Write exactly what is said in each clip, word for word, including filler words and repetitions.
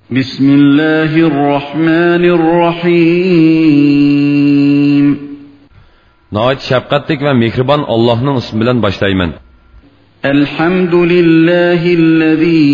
Bismillahirrahmanirrahim. Nəhayət şəfqətlik və mehriban Allah'ın ismi bilan başlayman. Elhamdülillahi'llezî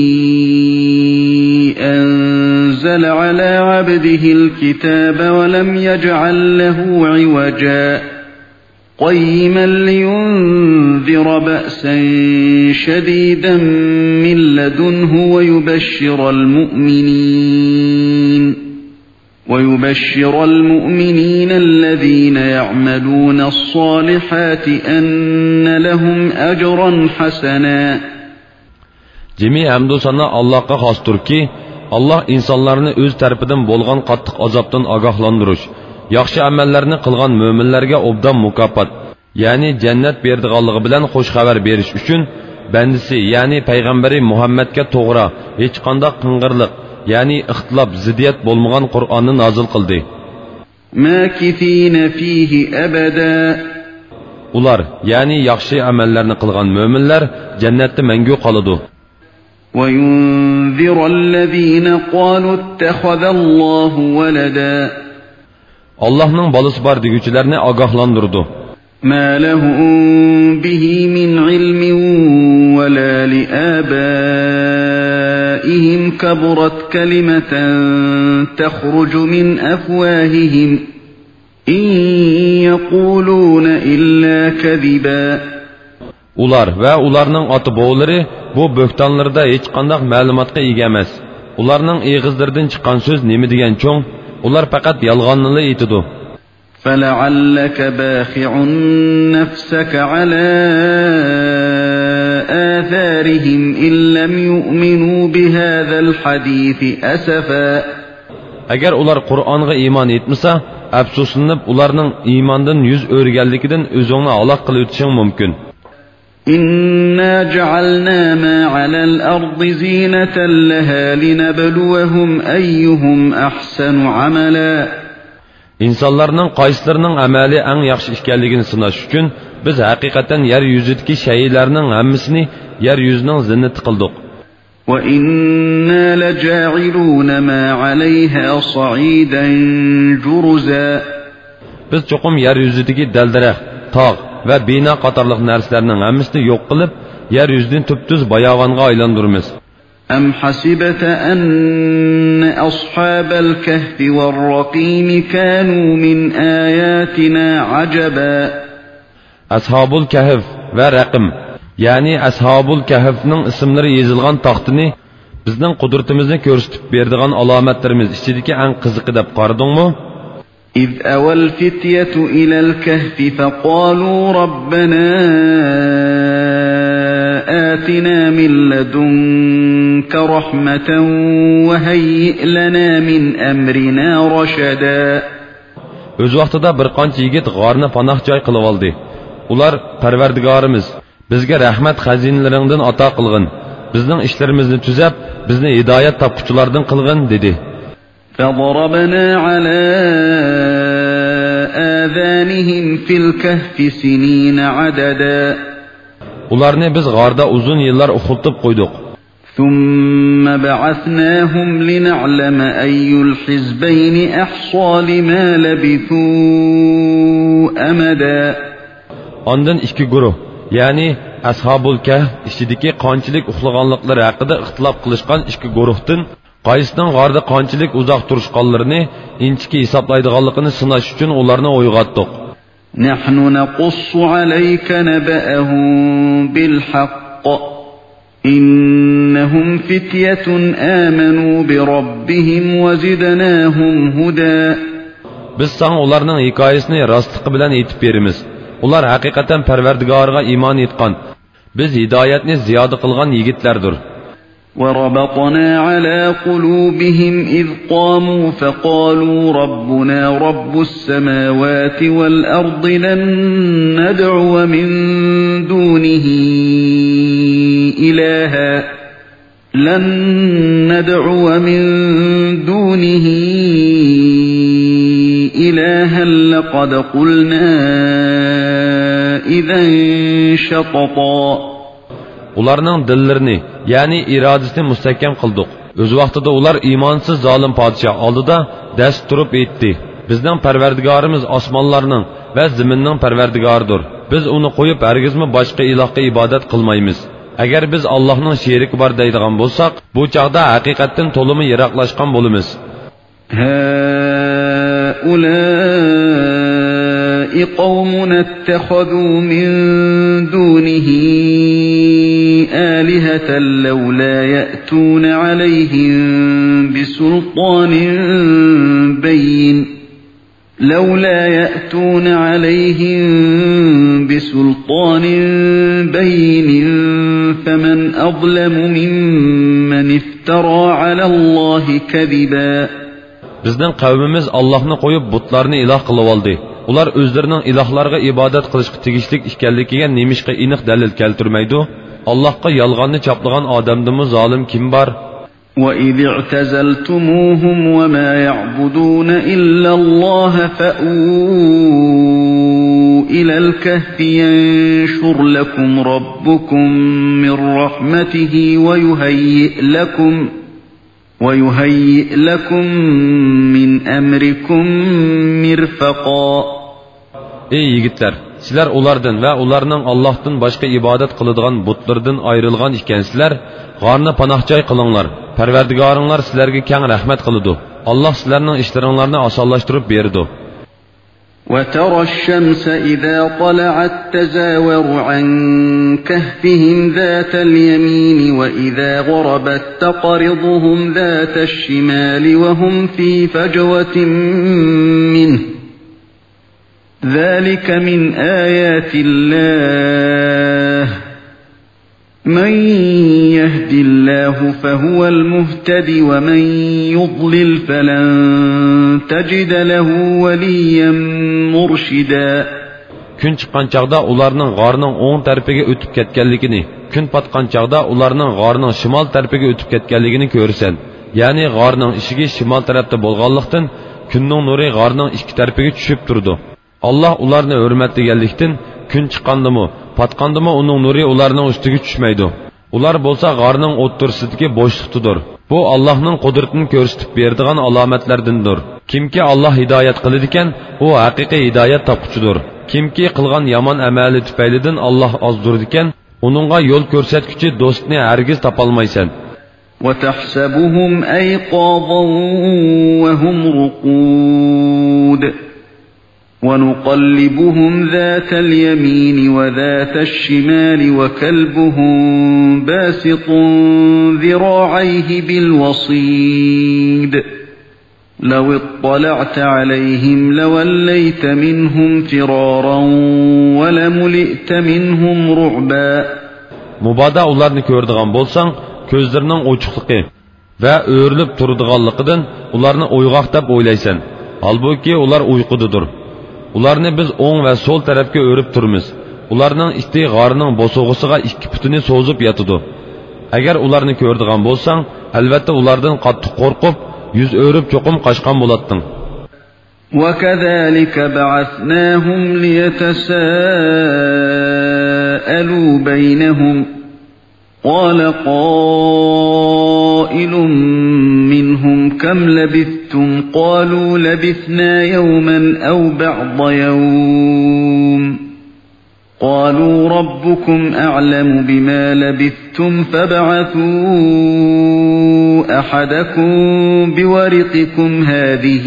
enzele alâ abdihil kitâbe ve lem yec'al lehu ivaca. قيما لينذر بأسا شديدا من لدنه ويبشر المؤمنين ويبشر المؤمنين الذين يعملون الصالحات أن لهم أجرا حسنا. Cemi hamd sana Allah'a xosdur ki, Allah insanlarni o'z tarafidan bo'lgan qattiq azobdan ogohlantirush, yaxshi amallarni qilgan mo'minlarga obdan mukofot, ya'ni jannat berdiganligi bilan xush xabar berish uchun bandisi, ya'ni payg'ambari Muhammadga to'g'ri, hech qanday qing'irlik, ya'ni ixtilof, ziddiyat bo'lmagan Qur'onni nozil qildi. Makifina fihi abada. Ular, ya'ni yaxshi amallarni qilgan mo'minlar jannatda mangu qoladi. وَيُنذِرَ الَّذِينَ قَالُوا اتَّخَذَ اللَّهُ وَلَدًا. Allah'ın balası var degüçülerini agahlandırdı. مَا لَهُمْ بِهِ مِنْ عِلْمٍ وَلَا لِآبَائِهِمْ كَبُرَتْ كَلِمَةً تَخْرُجُ مِنْ أَفْوَاهِهِمْ إِنْ يَقُولُونَ إِلَّا كَذِبًا. Ular ve ularning oti boğuları bu böhtanlarda hiç qandaq ma'lumotga ega emas. Ularning egizlaridan chiqqan so'z nima degan cho'ng, ular faqat yolg'onni aytidi. فَلَعَلَّكَ بَاخِعٌ نَفْسَكَ عَلَى آثَارِهِمْ إِنْ لَمْ يُؤْمِنُوا بِهَذَا الْحَدِيثِ أَسَفًا. Agar ular Qur'onga iymon etmasa, afsuslanib ularning iymondan yuz o'rganligidan o'zingni aloq qilib o'tishing mumkin. إِنَّا جَعَلْنَا مَا عَلَى الْأَرْضِ زِينَةً لَهَا لِنَبْلُوَهُمْ أَيُّهُمْ أَحْسَنُ عَمَلًا. İnsanlarning qaysilarining amali eng yaxshi ekanligini sinash uchun biz haqiqatan yer yuzidagi shaylarning hammasini yer yuzining zinnati qildik. وَإِنَّا لَجَاعِلُونَ مَا عَلَيْهَا صَعِيدًا جُرُزًا. Biz cho'qim yer yuzidagi daldarax, tog' ve bina qatorliq narsalarning hammasini yo'q qilib, yer yuzidan tubtuz bayovonga aylantiramiz. أَمْ حَسِبْتَ أَنَّ أَصْحَابَ الْكَهْفِ وَالرَّقِيمِ كَانُوا مِنْ آيَاتِنَا عَجَبًا. Ashabul Kahf ve Raqim, yani Ashabul Kahf'ning isimleri yazılgan taxtini bizning qudratimizni ko'rsatib berdigan alomatlarimiz ichidagi eng qiziqi deb qaradingmi? إِذْ أَوَى الْفِتْيَةُ إِلَى الْكَهْفِ فَقَالُوا رَبَّنَا آتِنَا مِنْ لَدُنْكَ رَحْمَةً وَهَيِّئْ لَنَا مِنْ أَمْرِنَا رَشَدًا. Öz vaqtida bir qancha yigit g'orni panoh joy qilib oldi. Ular, Parvardigorimiz, bizga rahmat xazinalaringdan ato qilgin, bizning ishlarimizni tuzab, bizni hidoyat topquchilardan qilgin dedi. فَضَرَبْنَا عَلَى آذَانِهِمْ فِي الْكَهْفِ سِنِينَ عَدَدًا. Ularni biz g'orda uzun yillar uxultib qo'ydik. ثُمَّ بَعَثْنَاهُمْ لِنَعْلَمَ أَيُّ الْحِزْبَيْنِ أَحْصَى لِمَا لَبِثُوا أَمَدًا. Ondan ikki guruh, ya'ni Ashabul Kahf ichidagi qanchalik uxlaganliklari haqida ixtilof qilishgan ikki guruhdan qaysining g'orda qanchalik uzoq turishganlarini inchiki hisoblaydiganligini sinash uchun ularni uyg'otdik. نحن نقص عليك نبأهم بالحق إنهم فتية آمنوا بربهم وزدناهم هدى. Biz sana ularning hikoyasini rostlıqı bilan aytib beramiz. Ular haqiqatan Parvardigorga iymon etgan, biz hidoyatni ziyoda qilgan yigitlardir. وَرَبَطْنَا عَلَى قُلُوبِهِمْ إِذْ قَامُوا فَقَالُوا رَبُّنَا رَبُّ السَّمَاوَاتِ وَالْأَرْضِ لَن نَّدْعُوَ مِن دُونِهِ إِلَٰهًا لَن نَّدْعُوَ مِن دُونِهِ إِلَٰهًا لَّقَدْ قُلْنَا إِذًا شَطَطًا. Ularning dillarini, ya'ni irodasini mustahkam qildik. O'z vaqtida ular iymonsiz zolim podshoh oldida dast turib aytdi: Bizning Parvardigorimiz osmonlarning va zaminning Parvardigoridir. Biz uni qo'yib hargizmi boshqa ilohga ibodat qilmaymiz. Agar biz Allohning sheriki bor deydigan bo'lsak, bu chaqda haqiqatdan to'limi yiroqlashgan bo'lamiz. هؤلاء قوم اتخذوا من دونه آلهة لولا يأتون عليهم بسلطان بين لولا يأتون عليهم بسلطان بين فمن أظلم ممن افترى على الله كذبا. Bizning qavmimiz Allohni qo'yib butlarni iloh qilib oldi. Ular o'zlarining ilohlarga ibodat qilishga tegishli ekanligiga nemishqa aniq dalil keltirmaydi. Allohga yolg'onni choplagan odamdimi zolim kim bor? وَإِذِ اعْتَزَلْتُمُوهُمْ وَمَا يَعْبُدُونَ إِلَّا اللَّهَ فَأْوُوا إِلَى الْكَهْفِ يَنشُرْ لَكُمْ رَبُّكُمْ مِنْ رَحْمَتِهِ وَيُهَيِّئْ لَكُمْ وَيُهَيِّئْ لَكُمْ مِنْ أَمْرِكُمْ مِرْفَقًا. Ey yigitlar, sizlar ulardan va ularning Allohdan boshqa ibodat qiladigan butlardan ayrilgan ekansizlar, g'orni panohjoy qilinglar. Parvardigoringlar sizlarga keng rahmat qiladi. Alloh sizlarning ishlaringlarni osonlashtirib berdi. وَتَرَى الشَّمْسَ إِذَا طَلَعَتْ تَزَاوَرُ عَنْ كَهْفِهِمْ ذَاتَ الْيَمِينِ وَإِذَا غَرَبَتْ تَقْرِضُهُمْ ذَاتَ الشِّمَالِ وَهُمْ فِي فَجْوَةٍ مِّنْهُ ذَلِكَ مِنْ آيَاتِ اللَّهِ مَنْ يَهْدِ اللَّهُ فَهُوَ الْمُهْتَدِ وَمَنْ يُضْلِلْ فَلَنْ تَجِدَ لَهُ وَلِيًّا مُرْشِدًا. Kun chiqqan chaqda ularning g'orning o'ng tarafiga o'tib ketganligini, kun patgan chaqda ularning g'orning shimol tarafiga o'tib ketganligini ko'rsan. Ya'ni g'orning eshigi shimol tarafda bo'lganlikdan kunning nuri g'orning ikki tarafiga tushib turdi. Allah ularni hurmatlaganlikdan kun chiqqandimi, patqandimi uning nuri ularning ustiga tushmaydi. Ular bo'lsa g'orning o'ttirsidagi bo'shliqdir. Bu Allohning qudratini ko'rsatib beradigan alomatlardandir. Kimki Alloh hidoyat qiladi ekan, u haqiqiy hidoyat topquchidir. Kimki qilgan yomon amali tufaylidan Alloh ozdirdi ekan, uningga yo'l ko'rsatuvchi do'stni hargiz topolmaysan. وَتَحْسَبُهُمْ أَيْقَاظًا وَهُمْ رُقُودٌ وَنُقَلِّبُهُمْ ذَاتَ الْيَمِينِ وَذَاتَ الشِّمَالِ وَكَلْبُهُمْ بَاسِطٌ ذِرَاعَيْهِ بِالْوَصِيدِ لَوِ اطَّلَعْتَ عَلَيْهِمْ لَوَلَّيْتَ مِنْهُمْ فِرَارًا وَلَمُلِئْتَ مِنْهُمْ رُعْبًا. Mubada ularni ko'rdigan bo'lsang, ko'zlarining ochiqligi va o'rilib turadiganligidan ularni o'yg'oq deb o'ylaysan. Halbuki ular uyqudadir. Ularni biz o'ng va so'l tarafga o'rib turmiz. Ularning ikki g'orining bosog'isiga ikki putini so'zib yotadi. Agar ularni ko'rdigan bo'lsang, albatta ulardan qattiq qo'rqib, yuz o'rib cho'qim qochgan bo'larding. وَكَذَلِكَ بَعَثْنَاهُمْ لِيَتَسَاءَلُوا بَيْنَهُمْ قَالَ قَائِلٌ مِّنْهُمْ كَمْ لَبِثْتُمْ قَالُوا لَبِثْنَا يَوْمًا أَوْ بَعْضَ يَوْمٍ قَالُوا رَبُّكُمْ أَعْلَمُ بِمَا لَبِثْتُمْ فَابْعَثُوا أَحَدَكُمْ بِوَرِقِكُمْ هَذِهِ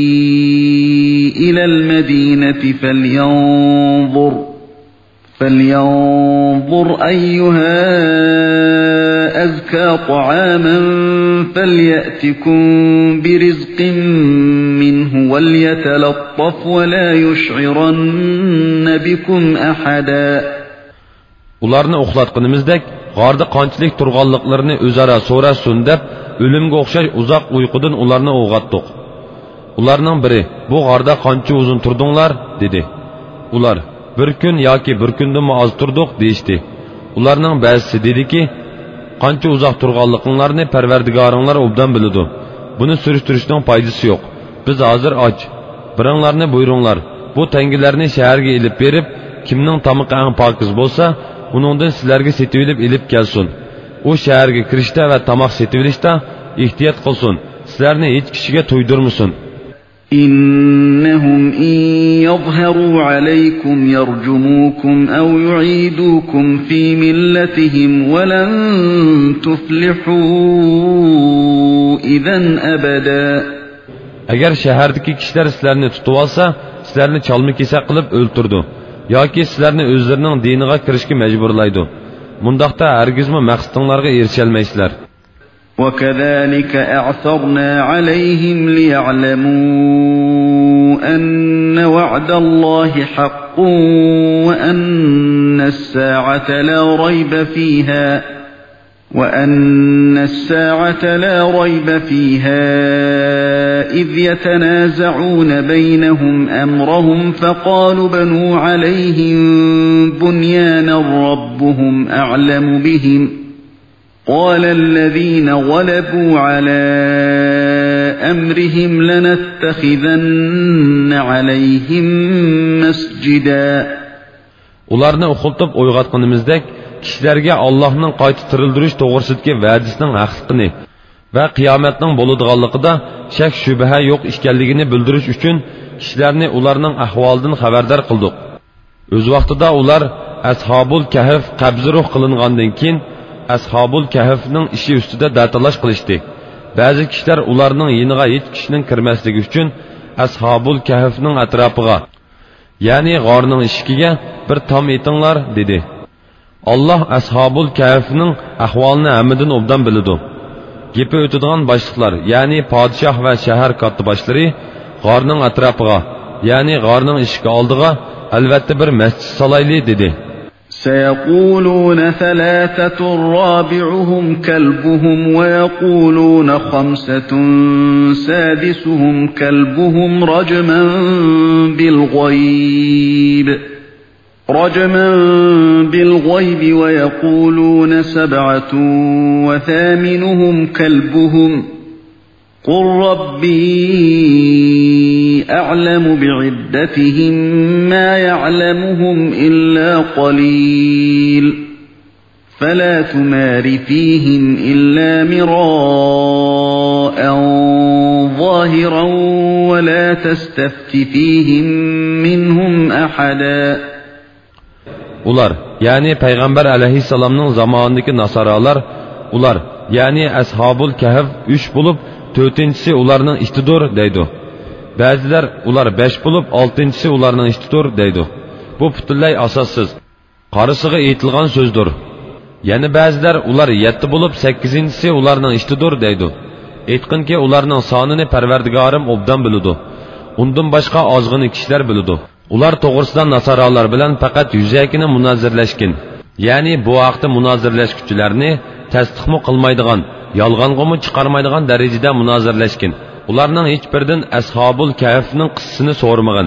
إِلَى الْمَدِينَةِ فَلْيَنظُرْ فَلْيَنظُرْ أَيُّهَا أَزْكَى طَعَامًا فَلْيَأْتِكُمْ بِرِزْقٍ مِّنْهُ وَلْيَتَلَطَّفْ وَلَا يُشْعِرَنَّ بِكُمْ أَحَدًا. Ularni uxlatqanimizdek, g'orda qanchalik turganliklarini o'zaro so'rasin deb, o'limga o'xshash uzoq uyqudan ularni uyg'otdik. Ularning biri, "Bu g'orda qancha uzun turdinglar?" dedi. Ular, "Bir kun yoki bir kundan oz turdik" deyishdi. Ularning ba'zisi dediki, "Qancha uzoq turganliklarini Parvardigoringlar obdan biladi. Buni surishtirishning foydasi yo'q. Biz hozir och. Biringlarni buyuringlar. Bu tangilarni shaharga elib berib, kimning tomiqi eng pokiz bo'lsa, uningdan sizlarga setib olib elib kelsin. U shaharga kirishda va tomoq setib olishda ehtiyot qilsin, sizlarni hech kishiga to'ydirmasin. إنهم إن يظهروا عليكم يرجموكم أو يعيدوكم في ملتهم ولن تفلحوا إذن أبدا. Agar shahardagi kishilar sizlarni tutib olsa, sizlarni chalma-kesak qilib o'ltirdi yoki sizlarni o'zlarining diniga kirishga majburlaydi. Mundaqda hargizmi maqsadinglarga erisha olmaysizlar. وكذلك أعثرنا عليهم ليعلموا أن وعد الله حق وأن الساعة لا ريب فيها وأن الساعة لا ريب فيها إذ يتنازعون بينهم أمرهم فقالوا بنوا عليهم بنيانا ربهم أعلم بهم قال الذين غلبوا على أمرهم لنتخذن عليهم مسجدا. Ularni o'qiltib o'yg'atganimizdek, kishilarga Allohning qayta tirildirish to'g'risidagi va'dasining haqligini va qiyomatning bo'ladiganligida shak shubha yo'q ekanligini bildirish uchun kishilarni ularning ahvolidan xabardor qildik. O'z vaqtida ular Ashabul Kahf qabzi ruh qilingandan keyin Ashabul Kahfning ishi ustida datalash qilishdi. Ba'zi kishilar ularning yiniga hech kishining kirmasligi uchun Ashabul Kahfning atrofiga, ya'ni g'orning eshigiga bir tom etinglar dedi. Allah Ashabul Kahfning ahvolini hammadan obdan biladi. Gepi o'tadigan boshliqlar, ya'ni podshoh va shahar kotiboshlari g'orning atrofiga, ya'ni g'orning eshigi oldiga albatta bir masjid solayli dedi. سيقولون ثلاثة رابعهم كلبهم ويقولون خمسة سادسهم كلبهم رجما بالغيب رجما بالغيب ويقولون سبعة وثامنهم كلبهم قل ربي أعلم بعدتهم ما يعلمهم إلا قليل فلا تمار فيهم إلا مراء ظاهرا ولا تستفت فيهم منهم أحدا. Ular, yani Peygamber aleyhisselamның zamanındaki nasaralar, ular, yani Ashabul Kahf üç bulup, dörtüncüsü ularning ishtidur deydi. Ba'zilar ular besh bulup, oltinchisi ularning ishtidur deydi. Bu butunlay asossiz, qarisiga aytilgan so'zdir. Yani ba'zilar ular yetti bulup, sakkizinchisi ularning ishtidur deydi. Aytqinki ularning sonini Parvardigorim obdan biladi. Undan boshqa ozg'ini kishilar biladi. Ular to'g'risidan nasaralar bilan faqat yuzakini munozirlashgan. Ya'ni bu vaqtda munozirlashuvchilarni tasdiqmi qilmaydigan, yolg'onga chiqarmaydigan darajada munozirlashgan. Ularning hech biridan Ashabul Kahfning qissasini so'ramagan.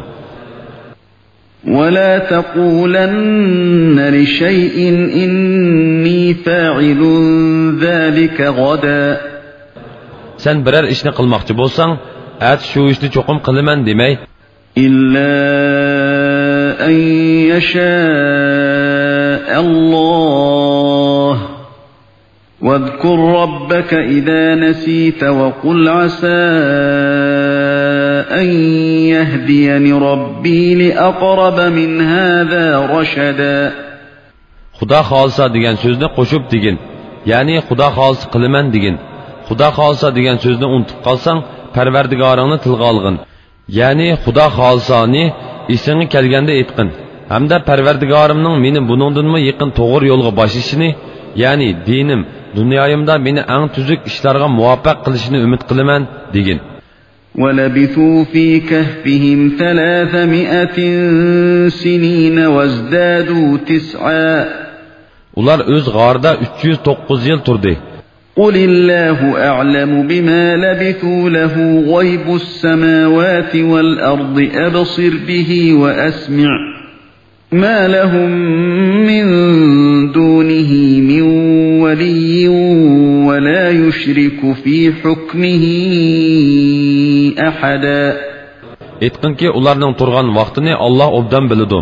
ولا تقولن لشيء إني فاعل ذلك غدا. Sen birer ishni qilmoqchi bo'lsang, at shu ishni cho'qim qilaman demay, إلا أن يشاء الله واذكر ربك إذا نسيت وقل عسى أن يهديني ربي لأقرب من هذا رشدا. Xudo xolsa degan so'zni qo'shib degin, ya'ni Xudo xolsa qilaman degin. Xudo xolsa degan so'zni unutib qolsang, Parvardigoringni tilga olgin. Ya'ni Xudo xolsani esingga kelganda aytqin. Hamda Parvardigorimning meni buningdanmi yaqin to'g'ri yo'lga boshishini, ya'ni dinim, dunyoyimda meni eng tuzuk ishlarga muvaffaq qilishini umid qilaman degin. وَلَبِثُوا فِي كَهْفِهِمْ ثَلَاثَمِائَةٍ سِنِينَ وَازْدَادُوا تِسْعًا. Ular o'z g'orida uch yuz to'qqiz yil turdi. قُلِ اللَّهُ أَعْلَمُ بِمَا لَبِثُوا لَهُ غَيْبُ السَّمَاوَاتِ وَالْأَرْضِ أَبْصِرْ بِهِ وَأَسْمِعْ مَا لَهُم مِّن دُونِهِ مِن وَلِيٍّ وَلَا يُشْرِكُ فِي حُكْمِهِ أَحَدًا. Aytqinki, ularning turgan vaqtini Alloh obdan biladi.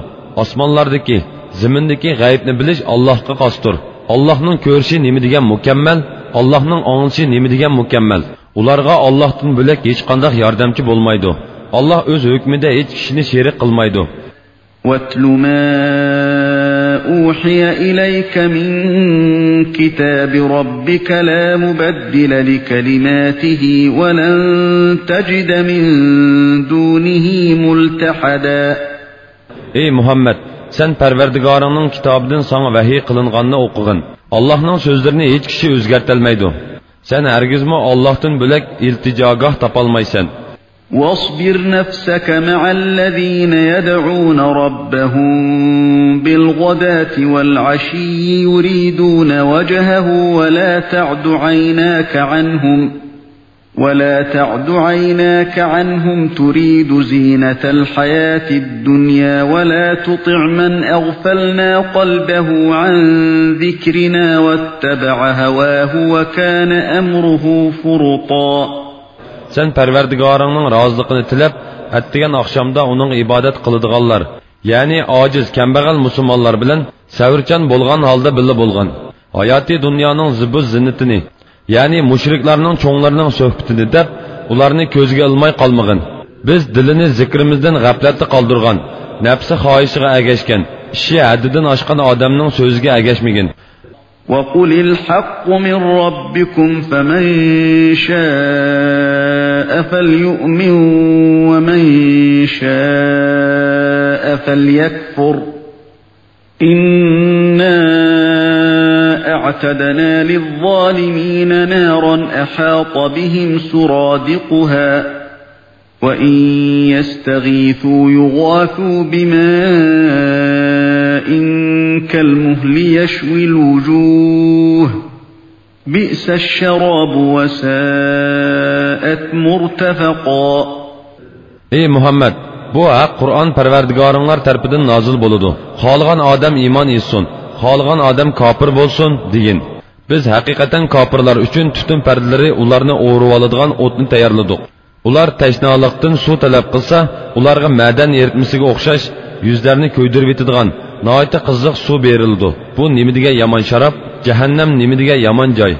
Osmonlardagi, zimindagi g'aybni bilish Allohga xosdir. Allohning ko'rishi nima degan mukammal Allah'ның аңлышы nima degan mukammal. Ularga Allohdan bo'lak hech qanday yordamchi bo'lmaydi. Allah o'z hukmida hech kishini sherik qilmaydi. وَاتْلُ مَا أُوحِيَ إِلَيْكَ مِنْ كِتَابِ رَبِّكَ لَا مُبَدِّلَ لِكَلِمَاتِهِ وَلَنْ تَجِدَ مِنْ دُونِهِ مُلْتَحَدًا. Ey Muhammed, sen Parvardigarının kitabından sana vahiy kılınganını okugun. Allah'ın sözlerini hiç kişi özgertelmeydi. Sen hergizmi Allah'tan bölek ilticagah tapalmaysan. وَاصْبِرْ نَفْسَكَ مَعَ الَّذ۪ينَ يَدْعُونَ رَبَّهُمْ بِالْغَدَاةِ وَالْعَشِيِّ يُرِيدُونَ وَجْهَهُ وَلَا تَعْدُ عَيْنَاكَ عَنْهُمْ وَلَا تَعْدُ عَيْنَاكَ عَنْهُمْ تُرِيدُ زِينَةَ الْحَيَاةِ الدُّنْيَا وَلَا تُطِعْ مَنْ أَغْفَلْنَا قَلْبَهُ عَنْ ذِكْرِنَا وَاتَّبَعَ هَوَاهُ وَكَانَ أَمْرُهُ فُرُطًا. Sen Parvardigarının razılıqını tilep, ettigen akşamda onun ibadet kılıdığanlar, yani aciz, kembağal musulmanlar bilen, sevirçen bolgan halda billa bolgan, hayati dünyanın zibuz zinnetini, yani müşriklarının çoğunlarının söhbetini dep, ularını közge almay kalmagın. Biz dilini zikrimizden gafletli kaldırgan, nefsi hayışıga egeşken, işi haddidan aşkan adamның sözüge egeşmegin. وَقُلِ الْحَقُّ مِنْ رَبِّكُمْ فَمَنْ شَاءَ فَلْيُؤْمِنْ وَمَنْ شَاءَ فَلْيَكْفُرْ إِنَّا أَعْتَدْنَا لِلظَّالِمِينَ نَارًا أَحَاطَ بِهِمْ سُرَادِقُهَا وَإِنْ يَسْتَغِيثُوا يُغَاثُوا بِمَاءٍ كَالْمُهْلِ يَشْوِي الْوُجُوهَ بِئْسَ الشَّرَابُ وَسَاءَتْ مُرْتَفَقًا. Ey Muhammed, bu haq Kur'an Parvardigarınlar tarafından nazil boludu. Xalgan adam iman etsin, xalgan adam kafir bolsun degin. Biz haqiqatan kafirlar üçün tutun perdeleri ularni o'rib oladigan o'tni tayyorladik. Ular tashnalıqdan suv talab qilsa, ularga madan eritmasiga o'xshash yuzlarini ko'ydirib etadigan noyta qiziq suv berildi. Bu nima degan yomon sharob, jahannam nima degan yomon joy.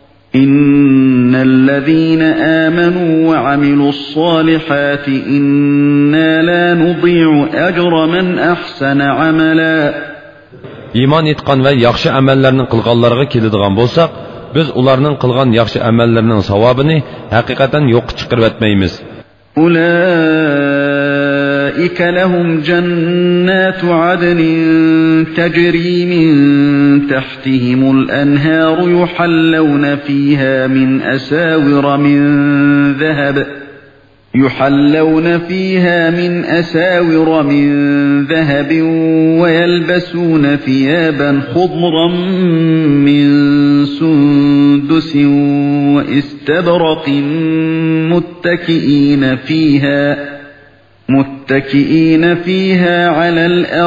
İnnellezîne âmenû ve amilussâlihâti innâ lâ nudî'u ecra men ahsana amala. İman etgan ve yaxshi amallarni qilganlarga keladigan bo'lsak, biz ularning qilgan yaxshi amallarining savobini haqiqatan yo'q chiqarib etmaymiz. Ulaika lahum jannatu adnin tajri min tahtihimul anharu yuhallawna fiha min asawira min zahab يحلون فيها من أساور من ذهب ويلبسون ثيابا خضرا من سندس واستبرق متكئين فيها متكئين فيها على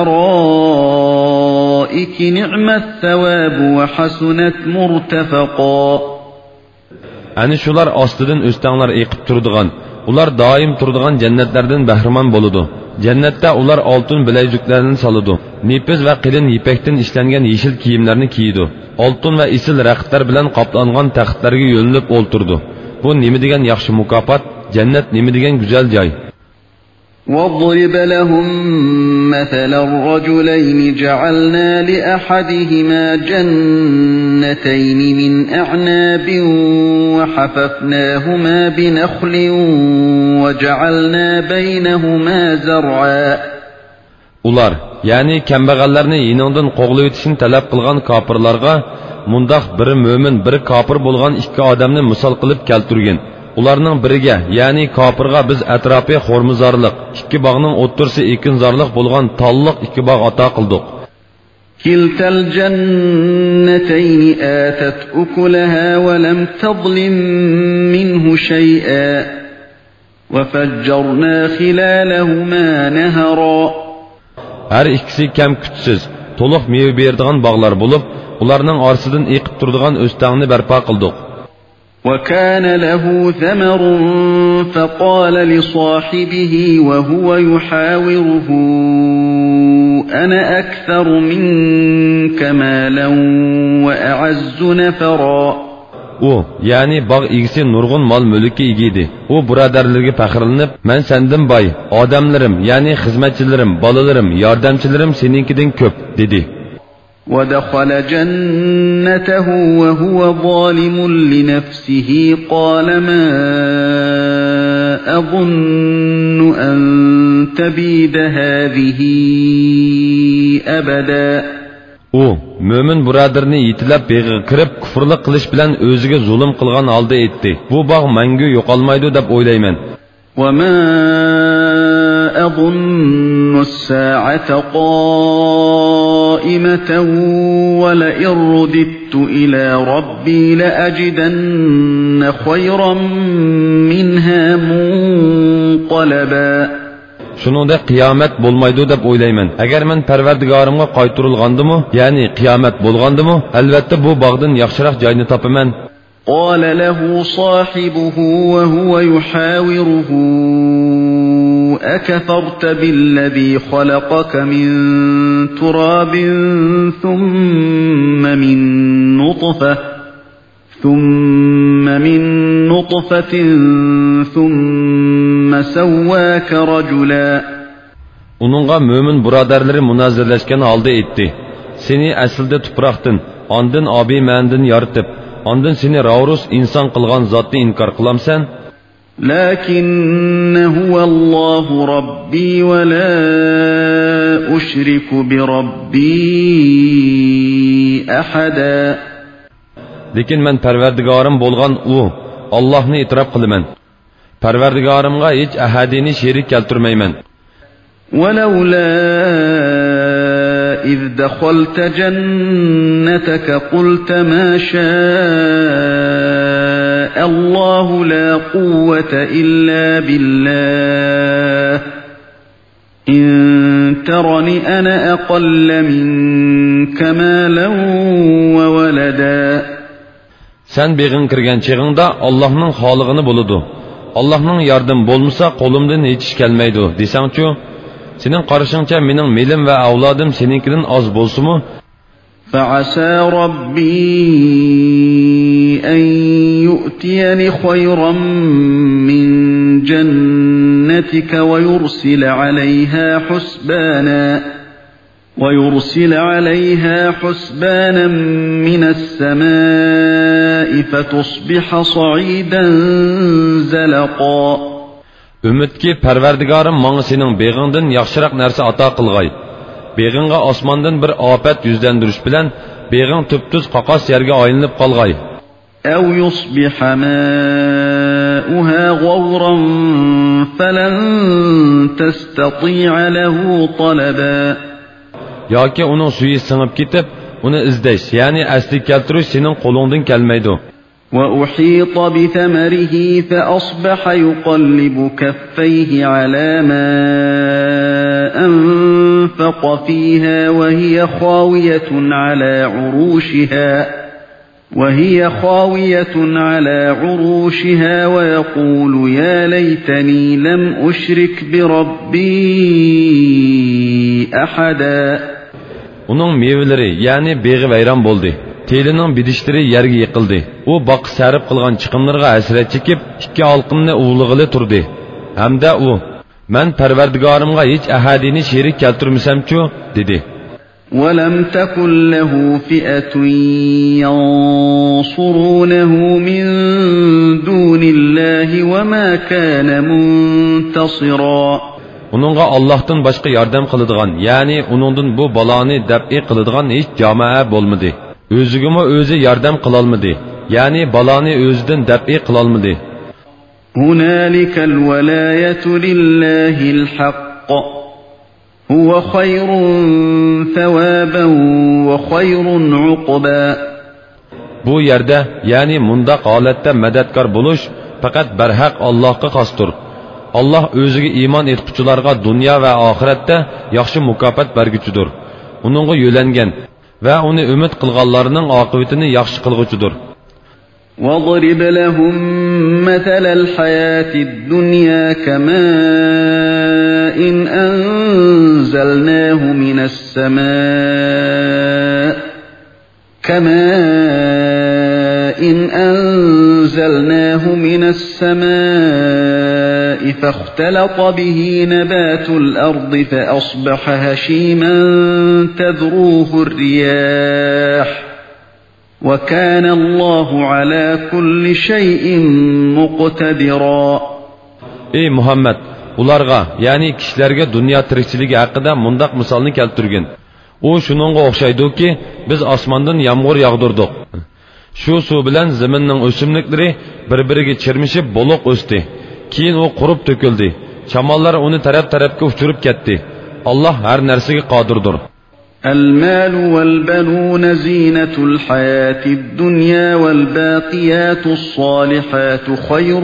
الأرائك نعم الثواب وحسنت مرتفقا. Ani şular astidan o'stanlar eqib turadigan, ular doim turadigan jannatlardan bahramon bo'ladi. Jannatda ular oltin bilaguzuklarni soladi. Nepiz va qilin ipakdan ishlangan yeshil kiyimlarni kiydi. Oltin va isil raqtlar bilan qoplangan taxtlarga yo'linib o'ltirdi. Bu nima degan yaxshi mukofot, jannat nima degan go'zal joy. وَاضْرِبْ لَهُمْ مَثَلًا رَجُلَيْنِ جَعَلْنَا لِأَحَدِهِمَا جَنَّتَيْنِ مِنْ أَعْنَابٍ وَحَفَفْنَاهُمَا بِنَخْلٍ وَجَعَلْنَا بَيْنَهُمَا زَرْعًا. Ular, yani kambag'allarni yiningdan qo'g'lab o'tishni talab qilgan kofirlarga mundaq biri mo'min, biri kofir bo'lgan ikki odamni misol qilib keltirgan. Ularning biriga, ya'ni kofirga biz atrofi xo'rmizorliq, ikki bog'ning o'ttirsi ekinzorliq bo'lgan talliq ikki bog' ato qildik. Kiltal jannatayn atat ukulaha wa lam tadlim minhu shay'a wa fajjarna khilalahuma nahara. Har ikkisi kam kuchsiz, to'liq meva beradigan bog'lar bo'lib, ularning orasidan eqib turadigan o'stangni barpo qildik. وَكَانَ لَهُ ثَمَرٌ فَقَالَ لِصَاحِبِهِ وَهُوَ يُحَاوِرُهُ أَنَا أَكْثَرُ مِنكَ مَالًا وَأَعَزُّ نَفَرًا. u ya'ni bog' egisi nurg'un mol mulkka ega edi. U birodarlarga faxrlanib, men sendan boy, odamlarim ya'ni xizmatchilarim, bolalarim, yordamchilarim seninkidan ko'p dedi. ودخل جنته وهو ظالم لنفسه قال ما أظن أن تبيد هذه أبدا. U mo'min birodarni yetilab beg'iga kirib kufrlik qilish bilan o'ziga zulm qilgan holda aytdi. Bu bog' mangu yo'qolmaydi deb o'ylayman. وما أظن الساعة قائمة ولئن رددت إلى ربي لأجدن خيرا منها منقلبا. Shuningdek qiyomat bo'lmaydi deb o'ylayman. Agar men Parvardigorimga qaytarilgandimi, ya'ni qiyomat bo'lgandimi, albatta bu bog'dan yaxshiroq joyni topaman. قال له صاحبه وهو يحاوره أكفرت بالذي خلقك من تراب ثم من نطفة ثم من نطفة ثم سواك رجلا. Onunğa mömin birodarlari munozirlashgan holda aytdi. Seni aslida tuproqdan, ondan obi mandin yaratib, ondan seni ravrus inson qilgan zotni inkor qilamsan? لكن هو الله ربي ولا أشرك بربي أحدا. Lekin men Parvardigorim bo'lgan u Allohni e'tirof qilaman. Parvardigorimga hech ahadini sherik keltirmayman. ولولا إذ دخلت جنتك قلت ما شاء الله لا قوة إلا بالله إن ترني أنا أقل منك مالا وولدا. Sen beg'in kirgan chig'ingda Allohning xolig'ini bo'ladi. Allohning yardım bo'lmasa qo'limdan hech ish kelmaydi desangchu, sening qarashingcha mening melim va avlodim seninkidan oz bo'lsa-mu? فعسى ربي أن يؤتيني خيرا من جنتك ويرسل عليها حسبانا ويرسل عليها حسبانا من السماء فتصبح صعيدا زلقا. Ümitki Parvardigorim menga sening beg'ingdan yaxshiroq narsa ato qilg'ay. Beg'ingga osmondan bir ofat yuzlandirish bilan beg'ing tuptuz qoqos yerga aylanib qolg'ay. أو يصبح ماؤها غورا فلن تستطيع له طلبا. yoki uning suyi singib ketib, uni izlash, ya'ni asli keltirish sening qo'lingdan kelmaydi. وأحيط بثمره فأصبح يقلب كفيه على ما أنفق فيها وهي خاوية على عروشها وهي خاوية على عروشها ويقول يا ليتني لم أشرك بربي أحدا. Uning mevaları, ya'ni beg'i vayron bo'ldi. Telining bidishlari yerga yiqildi. U boq sarf qilgan chiqimlarga hasrat chekib, ikki halqimni uvlig'ili turdi. Hamda u, men Parvardigorimga hech ahadini sherik keltirmasamchu, dedi. ولم تكن له فئة ينصرونه من دون الله وما كان منتصرا. Onunğa Allah'tan başqa yardım qiladigan, ya'ni uningdan bu baloni dab'i qiladigan hech jamoa bo'lmadi. O'zigimi o'zi yardım qilolmadi, ya'ni baloni o'zidan dab'i qilolmadi. هنالك الولاية لله الحق هو خير ثوابا وخير عقبا. Bu yerda, ya'ni mundaq holatda madadkor bo'lish faqat barhaq Allohga xosdir. Allah o'ziga iymon etquchilarga dunyo va oxiratda yaxshi mukofot berguchidir. Uningga yo'langan va uni umid qilganlarning oqibatini yaxshi qilguchidir. وَاضْرِبْ لَهُم مَّثَلَ الْحَيَاةِ الدُّنْيَا كَمَاءٍ أَنزَلْنَاهُ مِنَ السَّمَاءِ كَمَاءٍ أنزلناه من السماء فاختلط به نبات الأرض فأصبح هشيما تذروه الرياح وكان الله على كل شيء مقتدرا. Ey Muhammed, ularga, yani kişilerge dünya tirikçiligi haqida mundaq misolni keltirgin. U shuningga o'xshaydi-ki, biz osmondan yomg'ir yog'dirdik. Shu suv bilan zaminning o'simliklari bir-biriga chirmishib buluq o'sdi. Keyin u qurib to'kildi. Shamollar uni taraf-tarafga uchirib ketdi. Alloh har narsaga qodirdir. المال والبنون زينة الحياة الدنيا والباقيات الصالحات خير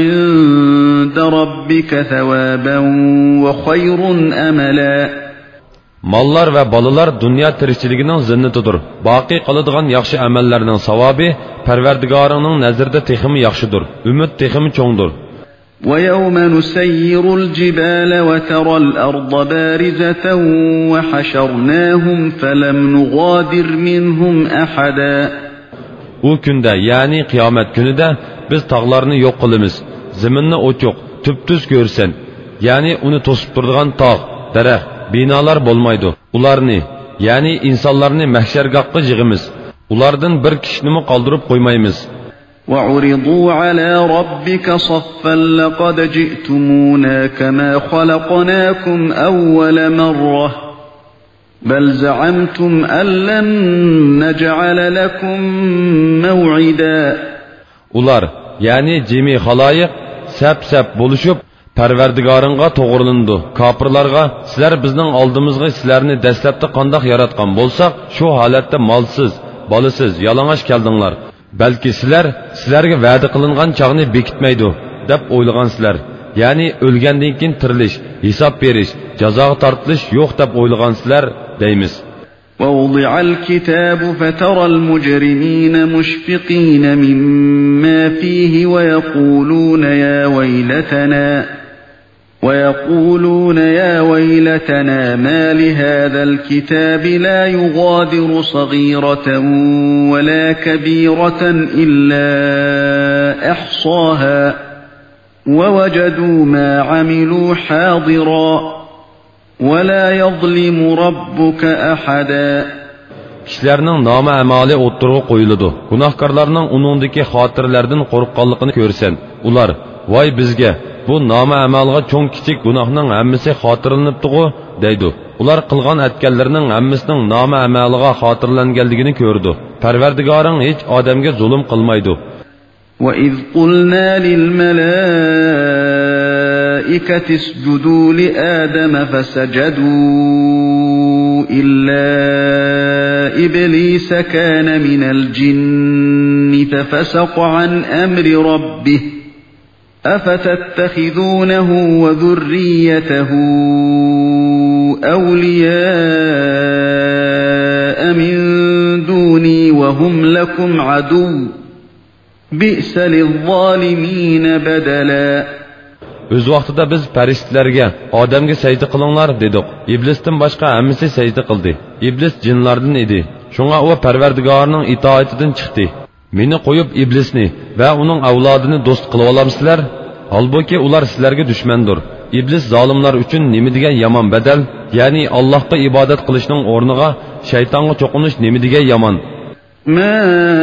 عند ربك ثوابا وخير أملا. Mallar ve balalar dünya tirikçiligining zinnatidir. Baqi qiladigan yaxshi amallarning savobi Parvardigoringning nazarida texmi yaxshidir. Umid texmi cho'ngdir. وَيَوْمَ نُسَيِّرُ الْجِبَالَ وَتَرَى الْأَرْضَ بَارِزَةً وَحَشَرْنَاهُمْ فَلَمْ نُغَادِرْ مِنْهُمْ أَحَدًا. O kunda, yani kıyamet günüde biz tağlarını yok kılımız. Zeminni oçuq, tüptüz görsen. Yani onu tosup durduğun tağ, dereh, binalar bolmaydı. Ularını, yani insanlarını mahşergahqa yığımız. Ulardan bir kişini mi kaldırıp koymayımız. وَعُرِضُوا عَلَى رَبِّكَ صَفًّا لَقَدْ جِئْتُمُونَا كَمَا خَلَقْنَاكُمْ أَوَّلَ مَرَّةٍ بَلْ زَعَمْتُمْ أَن لَّن نَّجْعَلَ لَكُم مَّوْعِدًا. Ular, yani cemi halayık, sep-sep buluşup, Parvardigoringga to'g'rilindi. Kofirlarga, sizlar bizning oldimizga sizlarni dastlabda qandoq yaratgan bo'lsak, shu holatda molsiz, bolasiz, yalang'och keldinglar. Balki sizlar sizlarga va'da qilingan chog'ni bekitmaydi deb o'ylagansizlar. Ya'ni o'lgandan keyin tirilish, hisob berish, jazoga tortilish yo'q deb o'ylagansizlar deymiz. وَوُضِعَ الْكِتَابُ فَتَرَى الْمُجْرِمِينَ مُشْفِقِينَ مِمَّا فِيهِ وَيَقُولُونَ يَا وَيْلَتَنَا وَيَقُولُونَ يَا وَيْلَتَنَا مَا لِهَذَا الْكِتَابِ لَا يُغَادِرُ صَغِيرَةً وَلَا كَبِيرَةً إِلَّا أَحْصَاهَا وَوَجَدُوا مَا عَمِلُوا حَاضِرًا وَلَا يَظْلِمُ رَبُّكَ أَحَدًا. Kişilerning nomi amali o'ttirg'i qo'yiladi. Gunohkorlarning uningdagi xotirlardan qo'rqqanligini ko'rsan, ular voy bizga bu nomi amalga cho'ng kichik gunohning hammasi xotirlanibdi-ku deydi. Ular qilgan atganlarining hammasining nomi amaliga xotirlanganligini ko'rdi. Parvardigoring hech odamga zulm qilmaydi. وَإِذْ قُلْنَا لِلْمَلَائِكَةِ اسْجُدُوا لِآدَمَ فَسَجَدُوا إِلَّا إِبْلِيسَ كَانَ مِنَ الْجِنِّ فَفَسَقَ عَنْ أَمْرِ رَبِّهِ أَفَتَتَّخِذُونَهُ وَذُرِّيَّتَهُ أَوْلِيَاءَ مِنْ دُونِي وَهُمْ لَكُمْ عَدُوٌّ بِئْسَ لِلظَّالِمِينَ بَدَلًا. Öz vaqtida biz farishtalarga, odamga sajda qilinglar dedik. İblisdan boshqa hammasi sajda qildi. İblis jinlardan edi. Shunga u Parvardigorning itoatidan chiqdi. Meni qo'yib iblisni va uning avlodini do'st qilib olamsizlar? Halbuki ular sizlarga dushmandir. İblis zolimlar uchun nima degan yomon badal, ya'ni Allohga ibodat qilishning o'rniga shaytonga cho'qinish nima degan yomon. Ma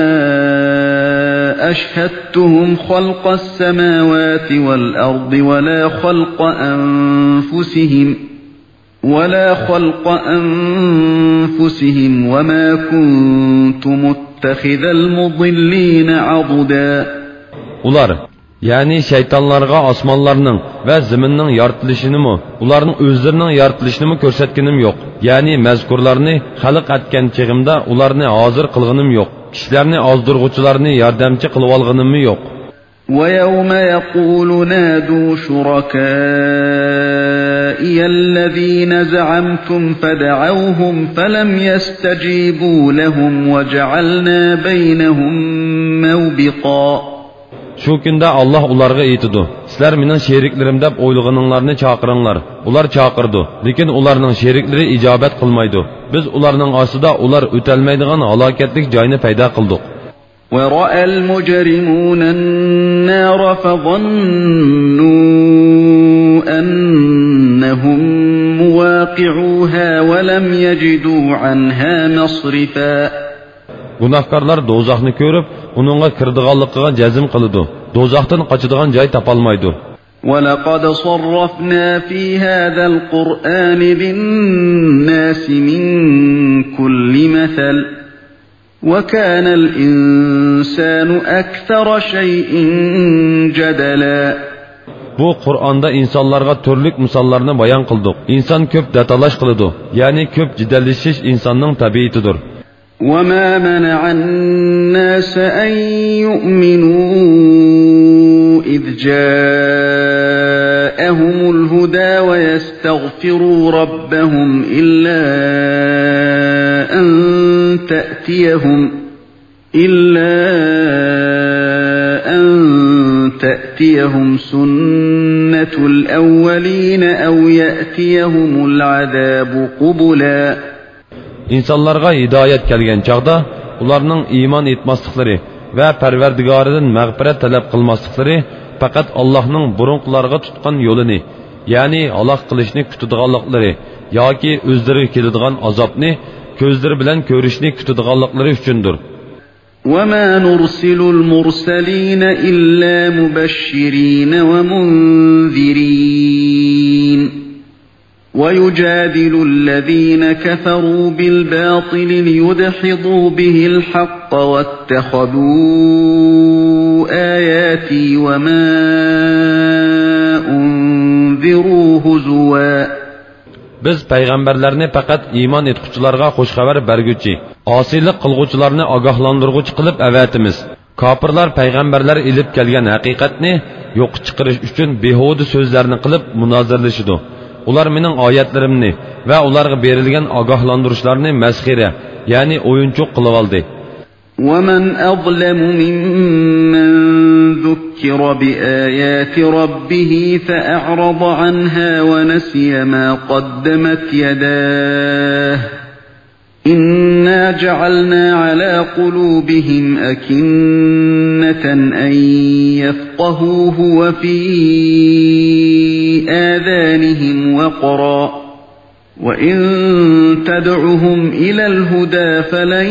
أشهدتهم خلق السماوات والأرض ولا خلق أنفسهم ولا خلق أنفسهم وما كنت متخذ المضلين عضدا. Ular, yani şeytanlarga osmonlarning va zaminning yoritilishini-mi, ularning o'zlarining yoritilishini-mi ko'rsatganim yo'q. Ya'ni mazkurlarni xalq etgan chig'imda ularni hozir qilganim yo'q. Kişilerini azdırğuçularını yardımcı kılıp algınım mı yok? وَيَوْمَ يَقُولُ نَادُوا شُرَكَائِيَ الَّذ۪ينَ زَعَمْتُمْ فَدَعَوْهُمْ فَلَمْ يَسْتَجِيبُوا لَهُمْ وَجَعَلْنَا بَيْنَهُمْ مَوْبِقًا. Şu günde Allah ularga eytidu. Sizler mening şeriklerim deb o'ylag'aninglarni chaqiringlar. Ular chaqirdi, lekin ularning sherikleri icabet qilmaydi. Biz ularning ostida ular o'talmaydigan halokatlik joyni paydo qildik. وَرَأَى الْمُجْرِمُونَ النَّارَ فَظَنُّوا أَنَّهُمْ مُوَاقِعُوهَا وَلَمْ يَجِدُوا عَنْهَا مَصْرِفًا. Günahkarlar dozaqni ko'rib, uningga kirdiganligiga jazm qiladi. Dozaqdan qochadigan joy topolmaydi. وَلَقَدْ صَرَّفْنَا فِي هَذَا الْقُرْآنِ لِلنَّاسِ مِنْ كُلِّ مَثَلٍ وَكَانَ الْإِنْسَانُ أَكْثَرَ شَيْءٍ جَدَلًا. Bu Qur'onda insonlarga turli misollarni bayon qildik. Inson ko'p datalash qiladi, ya'ni ko'p jidallashish insonning tabiatidir. وَمَا مَنَعَ النَّاسَ أَن يُؤْمِنُوا إِذْ جَاءَهُمُ الْهُدَى وَيَسْتَغْفِرُوا رَبَّهُمْ إِلَّا أَن تَأْتِيَهُمْ إِلَّا أَن تَأْتِيَهُمْ سُنَّةُ الْأَوَّلِينَ أَوْ يَأْتِيَهُمُ الْعَذَابُ قُبُلًا. İnsanlarga hidayet kelgen çağda, ularning iman etmasliklari va Parvardigoridan mag'firat talab qilmasliklari faqat Allohning burunqilarga tutgan yo'lini, ya'ni halok qilishni kutadiganliklari yoki o'zlariga keladigan azobni ko'zlari bilan ko'rishni kutadiganliklari uchundir. وَمَا نُرْسِلُ الْمُرْسَلِينَ إِلَّا مُبَشِّرِينَ وَمُنذِرِينَ وَيُجَادِلُ الَّذِينَ كَفَرُوا بِالْبَاطِلِ لِيُدْحِضُوا بِهِ الْحَقَّ وَاتَّخَذُوا آيَاتِي وَمَا أُنذِرُوا هُزُوًا. Biz payg'ambarlarni faqat iymon etquchilarga xush xabar berguchi, osiylik qilguvchilarni ogohlantirguchi qilib avatimiz. Kofirlar payg'ambarlar ilib kelgan haqiqatni yo'q chiqarish uchun behuda so'zlarni qilib munozirlashidi. Ular mening oyatlarimni va ularga berilgan ogohlantirishlarni masxira, ya'ni o'yinchoq qilib oldi. وَمَنْ أَظْلَمُ مِمَّنْ ذُكِّرَ بِآيَاتِ رَبِّهِ فَأَعْرَضَ عَنْهَا وَنَسِيَ مَا قَدَّمَتْ يَدَاهُ إِنَّا جَعَلْنَا عَلَى قُلُوبِهِمْ أَكِنَّةً أَنْ يَفْقَهُوهُ وَفِي آذَانِهِمْ وَقْرًا وَإِن تَدْعُهُمْ إِلَى الْهُدَى فَلَنْ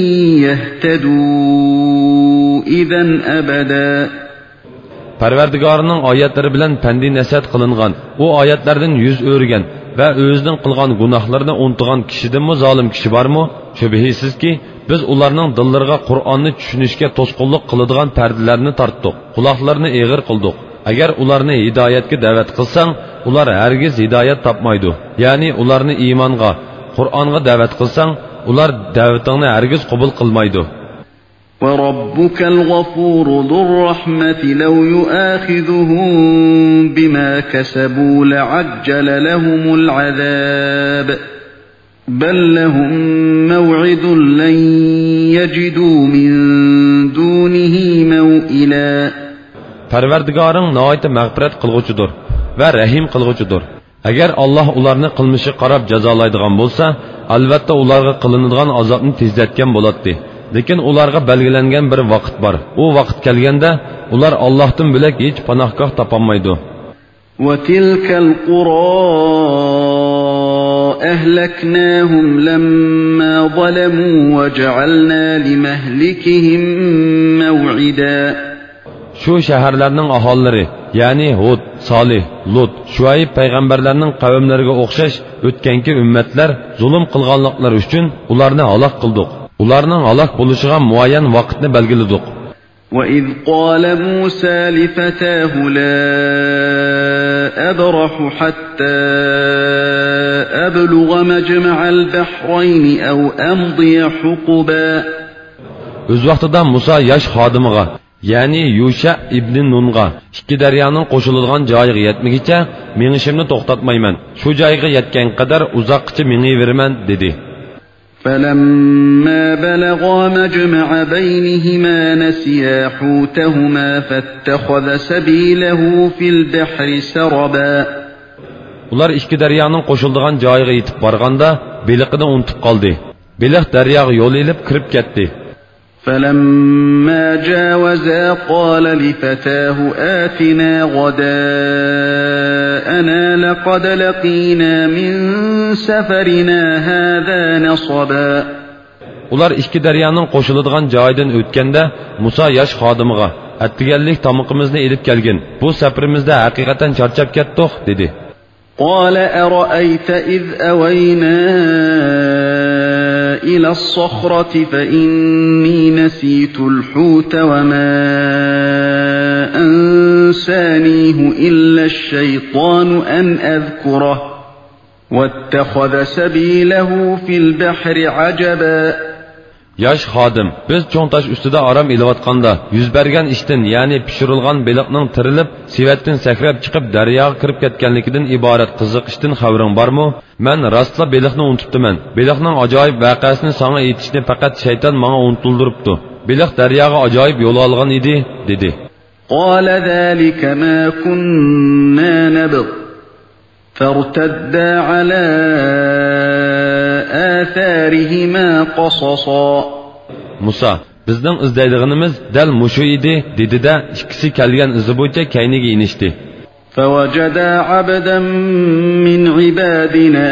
يَهْتَدُوا إِذًا أَبَدًا. Parvardigorining oyatlari bilan pandi nasihat qilingan, u oyatlardan yuz o'rgan va o'zining qilgan gunohlarini unutgan kishidanmi zolim kishi bormi? Shubhisizki, biz ularning dillariga Qur'onni tushunishga to'sqinlik qiladigan pardalarni tortdik, quloqlarini eg'ir qildik. Agar ularni hidoyatga da'vat qilsang, ular hargiz hidoyat topmaydi. Ya'ni ularni iymonga, Qur'onga da'vat qilsang, ular da'vatingni hargiz qabul qilmaydi. وَرَبُّكَ الْغَفُورُ ذُو الرَّحْمَةِ لَوْ يُؤَاخِذُهُم بِمَا كَسَبُوا لَعَجَّلَ لَهُمُ الْعَذَابَ بَل لَّهُم مَّوْعِدٌ لَّن يَجِدُوا مِن دُونِهِ مَوْئِلًا. Parvardigoring nihoyat mag'firat qilg'uchidir va rahim qilg'uchidir. Agar Alloh ularni qilmishi qarab jazolaydigan bo'lsa, albatta ularga qilinadigan azobni tezlatgan bo'ladi. Lekin ularga belgilangan bir vaqt bor. U vaqt kelganda ular Allohdan bo'lak hech panohgoh topolmaydi. وَتِلْكَ الْقُرَى أَهْلَكْنَاهُمْ لَمَّا ظَلَمُوا وَجَعَلْنَا لِمَهْلِكِهِم مَّوْعِدًا. Şu shaharlarning aholilari, ya'ni Hud, Solih, Lut, Shuayb payg'ambarlarning qavmlariga o'xshash o'tganki ummatlar zulm qilganliklari uchun ularni halok qildik. Ularning halok bo'lishiga muayyan vaqtni belgiladik. وَإِذْ قَالَ مُوسَى لِفَتَاهُ لَا أَبْرَحُ حَتَّى أَبْلُغَ مَجْمَعَ الْبَحْرَيْنِ أَوْ أَمْضِيَ حُقُبًا. O'z vaqtida Musa yosh xodimiga, ya'ni Yusha ibn Nunga ikki daryoning qo'shiladigan joyiga yetmaguncha menishimni to'xtatmayman. Shu joyga yetgan qadar uzoqcha meniveraman dedi. فَلَمَّا بَلَغَا مَجْمَعَ بَيْنِهِمَا نَسِيَا حُوتَهُمَا فَاتَّخَذَ سَبِيلَهُ فِي الْبَحْرِ سَرَبًا. Ular ikki daryoning qo'shiladigan joyiga yetib borganda beliqini unutib qoldi. Beliq daryoga yo'l elib kirib ketdi. فَلَمَّا جَاوَزَا قَالَ لِفَتَاهُ آتِنَا غَدَاءَنَا لَقَدْ لَقِينَا مِنْ سَفَرِنَا هَذَا نَصَبًا. Ular ikki daryoning qo'shiladigan joyidan o'tganda Musa yosh xodimiga "Attiganlik tomoqimizni elib kelgin. Bu safarimizda haqiqatan charchab ketdik" dedi. قَالَ أَرَأَيْتَ إِذْ أَوَيْنَا إِلَى الصَّخْرَةِ فَإِنِّي نَسِيتُ الْحُوتَ وَمَا أَنسَانِيهُ إِلَّا الشَّيْطَانُ أَنْ أَذْكُرَهُ وَاتَّخَذَ سَبِيلَهُ فِي الْبَحْرِ عَجَبًا. Yosh xodim, biz cho'ng tosh ustida orom elayotganda yuz bergan ishdan, ya'ni pishirilgan beliqning tirilib, sevatdan sakrab chiqib daryoga kirib ketganligidan iborat qiziqishdan xabaring bormi? Men rostla beliqni unutibdiman. Beliqning ajoyib voqeasini sana aytishni faqat shayton menga unutuldiribdi. Beliq daryoga ajoyib yo'l olgan edi, dedi. قَالَ ذَلِكَ مَا كُنَّا نَبْغِ فَارْتَدَّا عَلَى آثَارِهِمَا قَصَصًا. Musa, bizning izlaydiganimiz dal mushu edi, dedi-da ikkisi kelgan izi bo'yicha kayniga inishdi. فَوَجَدَا عَبْدًا مِّنْ عِبَادِنَا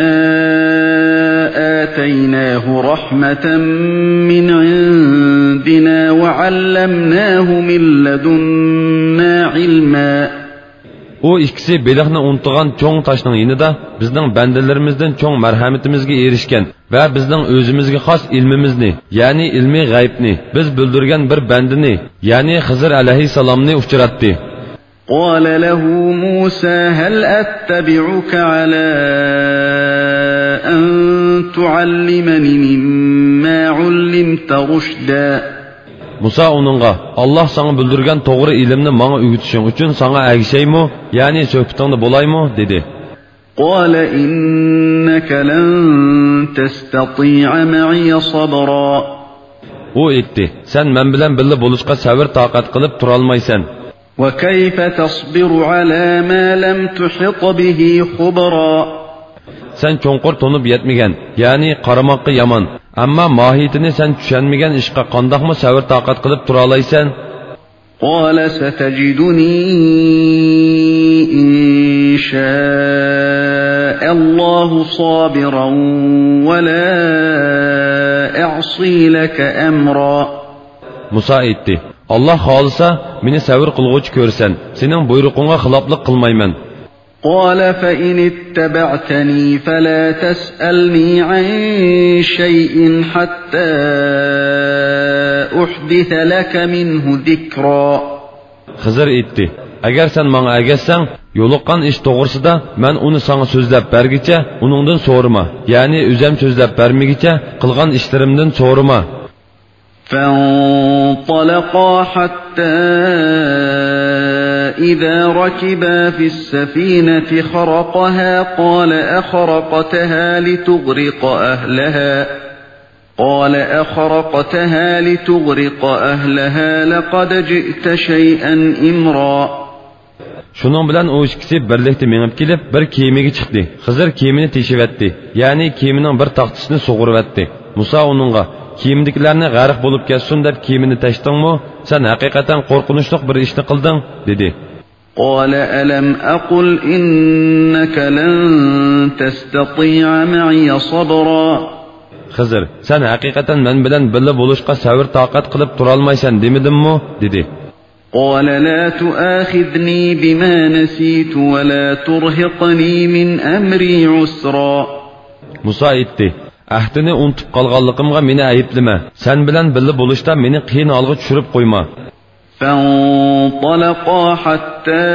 آتَيْنَاهُ رَحْمَةً مِّنْ عِندِنَا وَعَلَّمْنَاهُ مِن لَّدُنَّا عِلْمًا. O ikkisi beliqni unutgan cho'ng toshning yonida bizning bandalarimizdan cho'ng marhamatimizga erishgan va bizning o'zimizga xos ilmimizni, ya'ni ilmiy g'aybni biz bildirgan bir bandini, ya'ni Xizr alayhisalomni uchratdi. قَالَ لَهُ مُوسَى هَلْ أَتَّبِعُكَ عَلَى أَن تُعَلِّمَنِ مِمَّا عُلِّمْتَ رُشْدًا. Musa onunğa Allah sana bildirgan to'g'ri ilmni menga o'rgatishing uchun sana agishaymi, ya'ni suhbatingda bo'laymi, dedi. قَالَ إِنَّكَ لَن تَسْتَطِيعَ مَعِيَ صَبْرًا. O aytdi, sen men bilan birga bo'lishga sabr toqat qilib tura olmaysan. وَكَيْفَ تَصْبِرُ عَلَى مَا لَمْ تُحِطْ بِهِ خُبْرًا. Sen cho'nqur to'nib yetmagan, ya'ni qaramoqqa yomon, ammo mohiyatini sen tushunmagan ishqa qandoqmi sabr toqat qilib tura olaysan? قَالَ سَتَجِدُنِي إِن شَاءَ اللَّهُ صَابِرًا وَلَا أَعْصِي لَكَ أَمْرًا. Musa aytdi, Allah xohlasa meni sabr qilg'uchi ko'rsan, sening buyruqingga xiloflik qilmayman. قَالَ فَإِنِ اتَّبَعْتَنِي فَلَا تَسْأَلْنِي عَن شَيْءٍ حَتَّى أُحْدِثَ لَكَ مِنْهُ ذِكْرًا. Xizr aytdi, agar sen menga ergashsang, yo'liqqan ish to'g'risida men uni sana so'zlab bergicha, uningdan so'rama, ya'ni o'zim so'zlab bermigicha qilgan ishlarimdan so'rama. فَانطَلَقَا حَتَّى إِذَا رَكِبَا فِي السَّفِينَةِ خَرَقَهَا قَالَ أَخَرَقْتَهَا لِتُغْرِقَ أَهْلَهَا قَالَ أَخَرَقْتَهَا لِتُغْرِقَ أَهْلَهَا لَقَدْ جِئْتَ شَيْئًا إِمْرًا. Şunun bilan o ikkisi birlikda menib kelib bir kemiga chiqdi. Xizr kemini teshivatdi, ya'ni kemining bir taxtasini sug'urvatdi. Musa uningga kiyimdikilarni g'arq bo'lib ketsin deb kiyimini tashdingmi? Sen haqiqatan qo'rqinchli bir ishni qilding, dedi. قَالَ أَلَمْ أَقُلْ إِنَّكَ لَن تَسْتَطِيعَ مَعِيَ صَبْرًا. Xizr, sen haqiqatan men bilan birga bo'lishga sabr toqat qilib tura olmaysan demidimmi, dedi. قَالَ لَا تُؤَاخِذْنِي بِمَا نَسِيتُ وَلَا تُرْهِقْنِي مِنْ أَمْرِي عُسْرًا. Musa aytdi, ahdini unutib qolganligimga meni ayblama. Sen bilan birga bo'lishda meni qiyin holga tushirib qo'yma. فَانطَلَقَا حَتَّى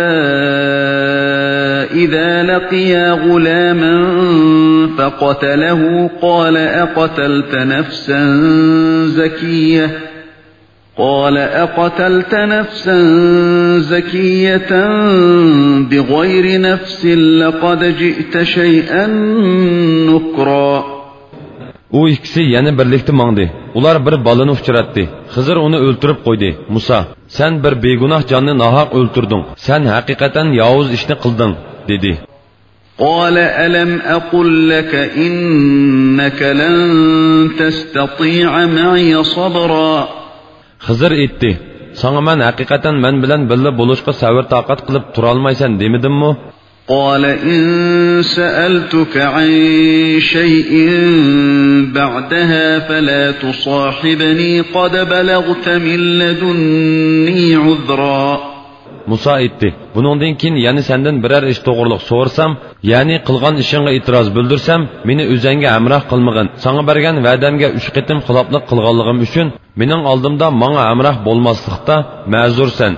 إِذَا لَقِيَا غُلَامًا فَقَتَلَهُ قَالَ أَقَتَلْتَ نَفْسًا زَكِيَّةً قَالَ أَقَتَلْتَ نَفْسًا زَكِيَّةً بِغَيْرِ نَفْسٍ لَقَدْ جِئْتَ شَيْئًا نُكْرًا. O ikkisi yana birlikda mangdi. Ular bir balani uchratdi. Xizr uni o'ltirib qo'ydi. Musa, sen bir begunoh jonni nohaq o'ltirding. Sen haqiqatan yovuz ishni qilding, dedi. قَالَ أَلَمْ أَقُلْ لَكَ إِنَّكَ لَن تَسْتَطِيعَ مَعِيَ صَبْرًا. Xizr aytdi: "Sana men haqiqatan men bilan birga bo'lishga sabr taqat qilib tura olmaysan demidimmi?" قال إن سألتك عن شيء بعدها فلا تصاحبني قد بلغت من لدني عذرا. Musa aytdi: "Buningdan keyin yani senden birer ish to'g'riliq so'rsam, yani qilgan ishingga e'tiroz bildirsam, meni o'zingga amroh qilmagin. Sana bergan va'damga uch qitim xiloflik qilganligim uchun mening oldimda menga amroh bo'lmaslikda ma'zursan."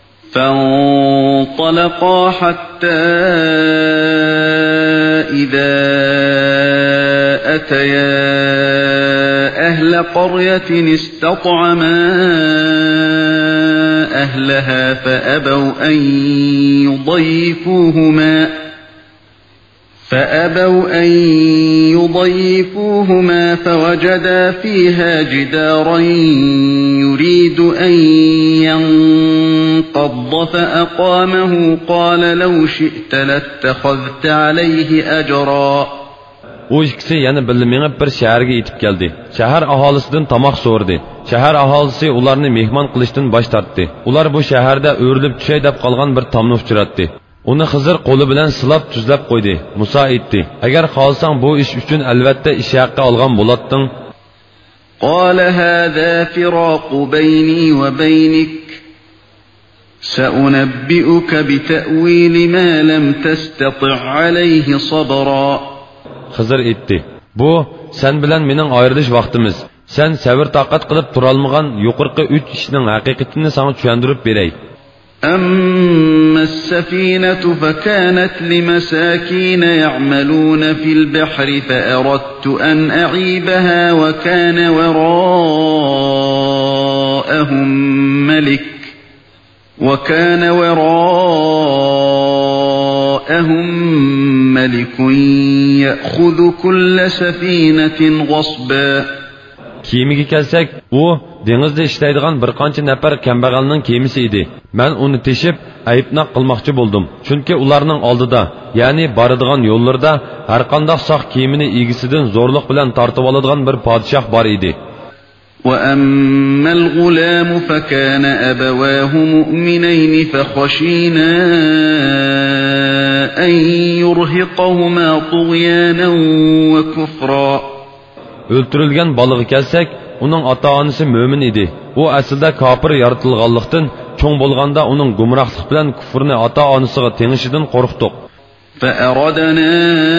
فانطلقا حتى إذا أتيا أهل قرية استطعما أهلها فأبوا أن يضيفوهما فأبوا أن يضيفوهما فوجدا فيها جدارا يريد أن ينقض فأقامه قال لو شئت لاتخذت عليه أجرا. O ikisi yana birga menib bir shaharga yetib keldi. Shahar aholisidan tomoq so'rdi. Shahar aholisi ularni mehmon qilishdan bosh tortdi. Ular bu shaharda o'rilib tushay deb qolgan bir tomni uchratdi. Uni Xizr qo'li bilan silab tuzlab qo'ydi. Musa aytdi: "Agar xohlasang bu ish uchun albatta ish haqi olgan bo'larding." قال هذا فراق بيني وبينك سأنبئك بتأويل ما لم تستطع عليه صبرا. Xizr aytdi: "Bu sen bilan mening ayrilish vaqtimiz. Sen sabr taqat qilib tura olmagan yuqorqi uch ishning haqiqatini sana tushuntirib beray." أما السفينة فكانت لمساكين يعملون في البحر فأردت أن أعيبها وكان وراءهم ملك وكان وراءهم ملك يأخذ كل سفينة غصبا. Kemiga kelsak, u dengizda ishlaydigan bir qancha nafar kambag'alning kemisi edi. Men uni teshib, ayibnoq qilmoqchi bo'ldim. Chunki ularning oldida, ya'ni boradigan yo'llarda har qanday soq kemini egisidan zo'rlik bilan tortib oladigan bir podshoh bor edi. وأما الغلام فكان أبواه مؤمنين فخشينا أن يرهقهما طغيانا وكفرا. Öldürülgen balığı kelsak, onun ata-onasi mo'min edi. U aslida kofir yaratilganlikdan, cho'ng bo'lganda uning gumrohlik bilan kufrni ata-onasiga tengishidan qo'rqdik. فأردنا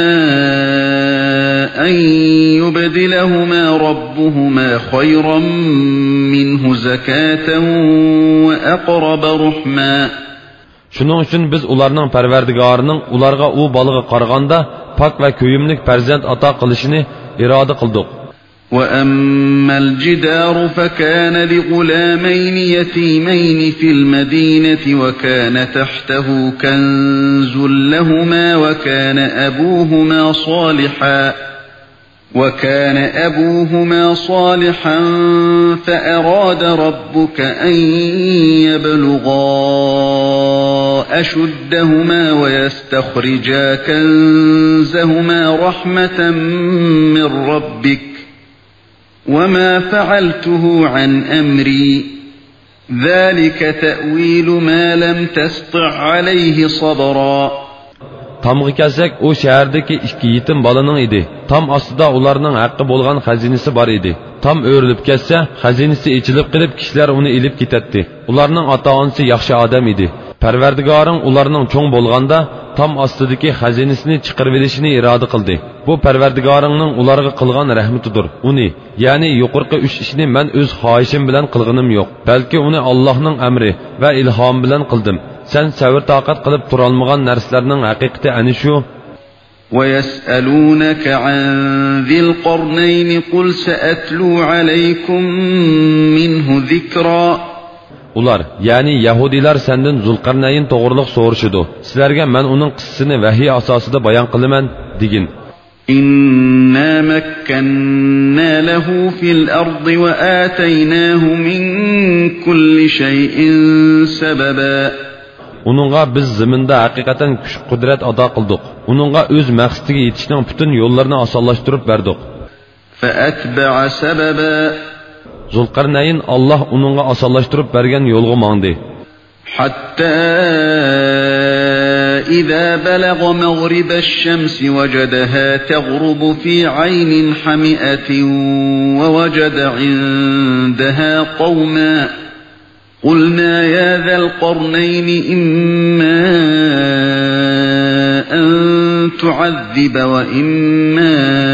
أن يبدلهما ربهما خيرا منه زكاة وأقرب رحما. Shuning uchun biz ularning Parvardigorining ularga u balığı qaraganda pak va ko'yimlik farzand ato qilishini iroda qildik. وأما الجدار فكان لغلامين يتيمين في المدينة وكان تحته كنز لهما وكان أبوهما صالحا وكان أبوهما صالحا فأراد ربك أن يبلغا أشدهما ويستخرجا كنزهما رحمة من ربك وما فعلته عن أمري ذلك تأويل ما لم تستطع عليه صبرا. Tamga kelsak, o shahardagi ikki yetim bolaning edi. Tam ostida ularning haqqi bo'lgan xazinasi bor edi. Tam o'rilib ketsa, xazinasi ichilib qilib kishilar uni ilib ketadi. Ularning ota-onasi yaxshi odam edi. Parvardigoring ularning cho'ng bo'lganda tam ostidagi xazinasini chiqarib olishini iroda qildi. Bu Parvardigoringning ularga qilgan rahmatidir. Uni, ya'ni yuqorqi uch ishni men o'z xohishim bilan qilganim yo'q, balki uni Allohning amri va ilhom bilan qildim. Sen sabr taqat qilib tura olmagan narsalarning haqiqati ana shu. ويسألونك عن ذي القرنين قل سأتلو عليكم منه ذكرا. Ular, yani Yahudiler senden Zulqarnayn to'g'riliq so'rashidi. Sizlarga men uning qissasini vahiy asosida bayon qilaman degin. إنا مكنا له في الأرض وآتيناه من كل شيء سببا. Uningga biz zaminda haqiqatan kuch qudrat ado qildik. Uningga o'z maqsadiga yetishning butun yo'llarini osonlashtirib berdik. فأتبع سببا. Zulqarnayn Allah onunğa asanlaştırıp bergen yolga mаңды. حتى إذا بلغ مغرب الشمس وجدها تغرب في عين حمئة ووجد عندها قوما قلنا يا ذا القرنين إما أن تعذب وإما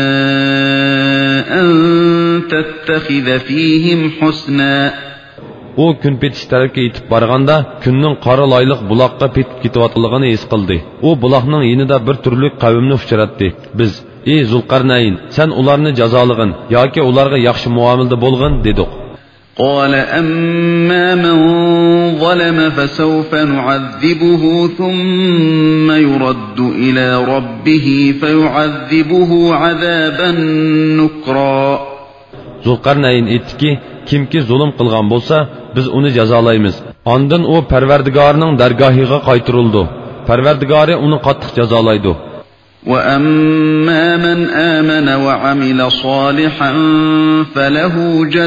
أن تتخذ فيهم حسنا. O kun petish tarafga yetib borganda kunning qora loyliq buloqqa petib ketayotganligini his qildi. U buloqning yonida bir turli qavmni uchratdi. Biz: "Ey Zulqarnayn, sen ularni jazolig'in yoki ularga yaxshi muomalada bo'lg'in" dedik. قال أما من ظلم فسوف نعذبه ثم يرد إلى ربه فيعذبه عذابا نكرا. Zulqarnayn aytdiki, kimki zulm qilgan bo'lsa, biz uni jazolaymiz. Ondan u Parvardigorning dargohiga qaytarildi. Parvardigori uni qattiq jazolaydi. وَأَمَّا مَنْ آمَنَ وَعَمِلَ صَالِحًا فَلَهُ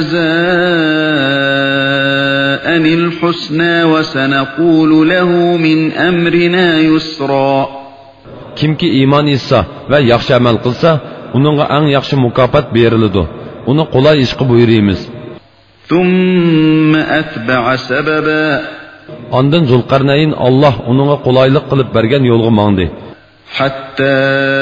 جَزَاءً الْحُسْنَى وَسَنَقُولُ لَهُ مِنْ أَمْرِنَا يُسْرًا. Kimki iymon etsa va yaxshi amal qilsa, uningga eng yaxshi mukofot beriladi. Uni qulay ishqa buyuramiz. ثُمَّ أَتْبَعَ سَبَبًا. Ondan Zulqarnayn Allah uningga qulaylik qilib bergan yo'lga mаңды. حتى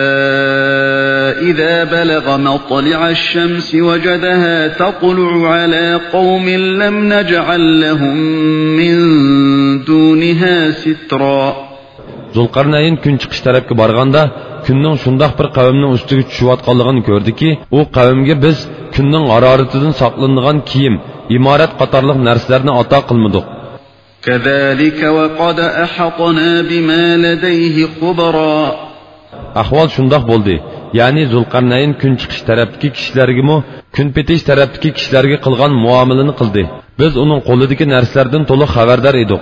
إذا بلغ مطلع الشمس وجدها تطلع على قوم لم نجعل لهم من دونها سترا. Zulqarnayn kun chiqish tarafga borganda kunning shundoq bir qavmning ustiga tushayotganligini ko'rdiki, u qavmga biz kunning haroratidan saqlanadigan kiyim, imorat qatorliq narsalarni ato qilmadik. كذلك وقد أحطنا بما لديه خبرا. Ahvol shundoq bo'ldi. Ya'ni Zulqarnayn kun chiqish tarafdagi kishilarga mo, kun petish tarafdagi kishilarga qilgan muomalani qildi. Biz uning qo'lidagi narsalardan to'liq xabardor edik.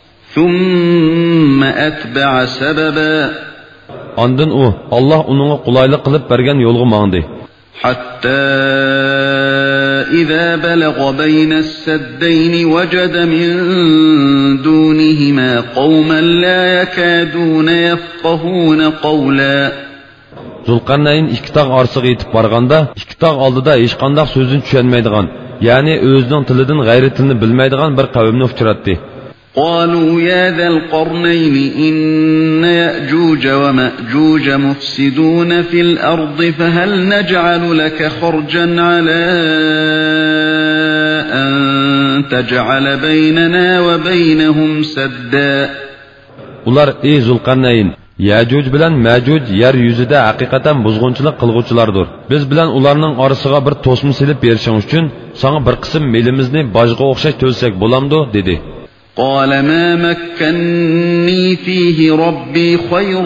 ثم أتبع سببا. Ondan u Allah uningga qulaylik qilib bergan yo'lga mаңды. حتى إذا بلغ بين السدين وجد من دونهما قوما لا يكادون يفقهون قولا. Zulqarnayn ikki tog' orasiga yetib borganda, ikki tog' oldida hech qanday so'zni tushunmaydigan, ya'ni o'zining tilidan g'ayri tilni bilmaydigan bir qavmni uchratdi. قالوا يا ذا القرنين إن يأجوج ومأجوج مفسدون في الأرض فهل نجعل لك خرجا على أن تجعل بيننا وبينهم سدا. Ular: "Ey Zulqarnayn, Yajuj bilan Majuj yer yuzida haqiqatan buzg'unchilik qilguvchilardir. Biz bilan ularning orasiga bir to'sma silib berishing uchun sana bir qism melimizni bojga o'xshash to'lsak bo'lamdi" dedi. قال ما مكنني فيه ربي خير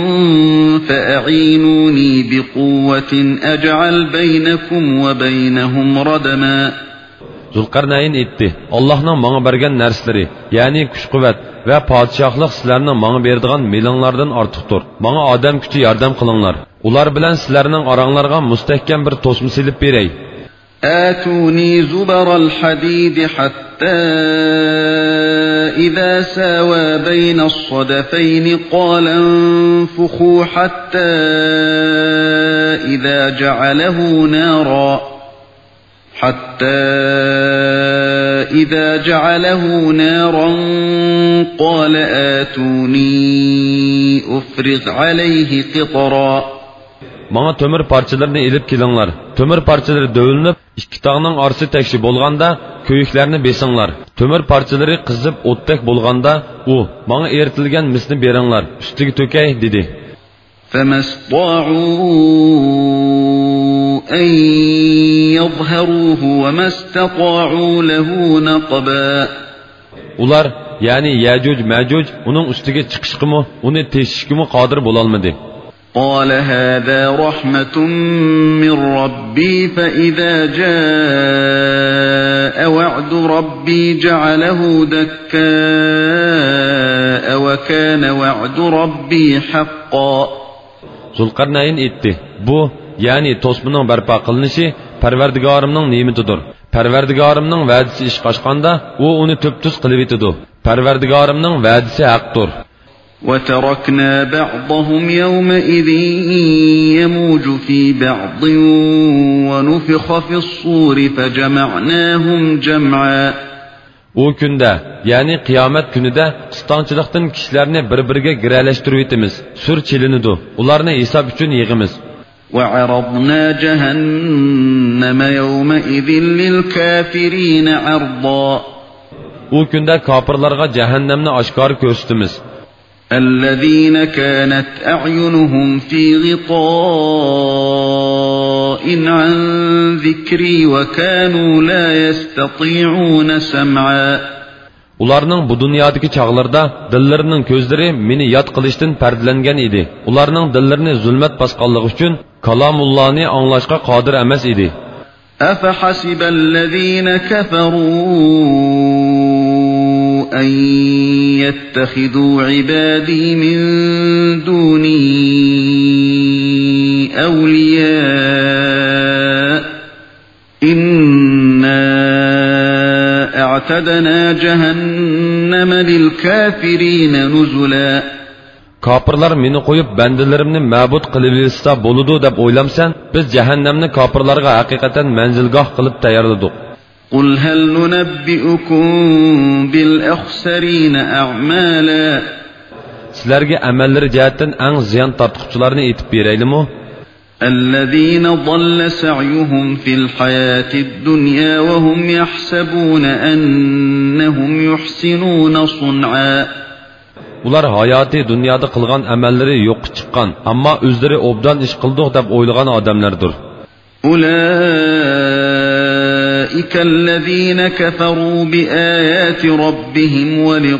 فأعينوني بقوة أجعل بينكم وبينهم ردما. Zulqarnayn aytdi: Allohning menga bergan narsalari, ya'ni kuch-quvvat va podshohlik sizlarning menga beradigan melinglardan ortiqdir. Menga odam kuchi yordam qilinglar. Ular bilan sizlarning oranglarga mustahkam bir to'sma silib beray. آتوني زبر الحديد حتى إذا ساوى بين الصدفين قال انفخوا حتى إذا جعله نارا حتى إذا جعله نارا قال آتوني أفرغ عليه قطرا. Bana tömür parçalarını elip kelinglar. Tömür parçaları dövülüp, ikki tağның arası tekşi bolganda, köyüklerini besinglar. Tömür parçaları qizib o'tdak bolganda, u, bana eritilgan misni beringlar, üstiga tökay dedi. فَمَسْطَاعُوا أَنْ يَظْهَرُوهُ وَمَسْتَطَاعُوا لَهُ نَقْبًا. Ular, yani Yajuj Majuj, onun üstiga chiqishqimi, uni teshishqimi qodir bo'lolmadi. قال هذا رحمة من ربي فإذا جاء وعد ربي جعله دكاء وكان وعد ربي حقا. Zulqarnayn aytdi: "Bu, yani tosmaning barpo qilinishi Parvardigorimning ne'matidir. Parvardigorimning va'dasi ish qochganda, u uni tub-tuz qilib etadi. Parvardigorimning va'dasi haqdir. وتركنا بعضهم يومئذ يموج في بعض ونفخ في الصور فجمعناهم جمعا. O kunda, ya'ni qiyomat kunida qistonchilikdan kishilarni bir-biriga giralashtirib etamiz. Sur chilinidu. Ularni hisob uchun yig'imiz. وعرضنا جهنم يومئذ للكافرين عرضا. O kunda kofirlarga jahannamni oshkor ko'rsatamiz. الذين كانت أعينهم في غطاء عن ذكري وكانوا لا يستطيعون سمعا. Ularning bu dunyodagi chog'larda dillarining ko'zlari meni yod qilishdan pardalangan edi. Ularning dillarini zulmat bosganligi uchun kalomullohni anglashga qodir emas edi. أفحسب الذين كفروا أن يتخذوا عبادي من دوني أولياء إنا أعتدنا جهنم للكافرين نزلا. Kafirlar meni qo'yib bandalarimni ma'bud qilib olsa bo'ladi deb o'ylamsan, biz jahannamni kafirlarga haqiqatan manzilgoh qilib tayyorladik. قل هل ننبئكم بالأخسرين أعمالا. Sizlarga amallari jihatdan eng ziyon tortquchilarni aytib beraylikmi? الذين ضل سعيهم في الحياة الدنيا وهم يحسبون أنهم يحسنون صنعا. Ular hayoti dunyoda qilgan amallari yo'q chiqqan, ammo o'zlari obdan ish qildik deb o'ylagan odamlardir. أولئك الذين كفروا بآيات ربهم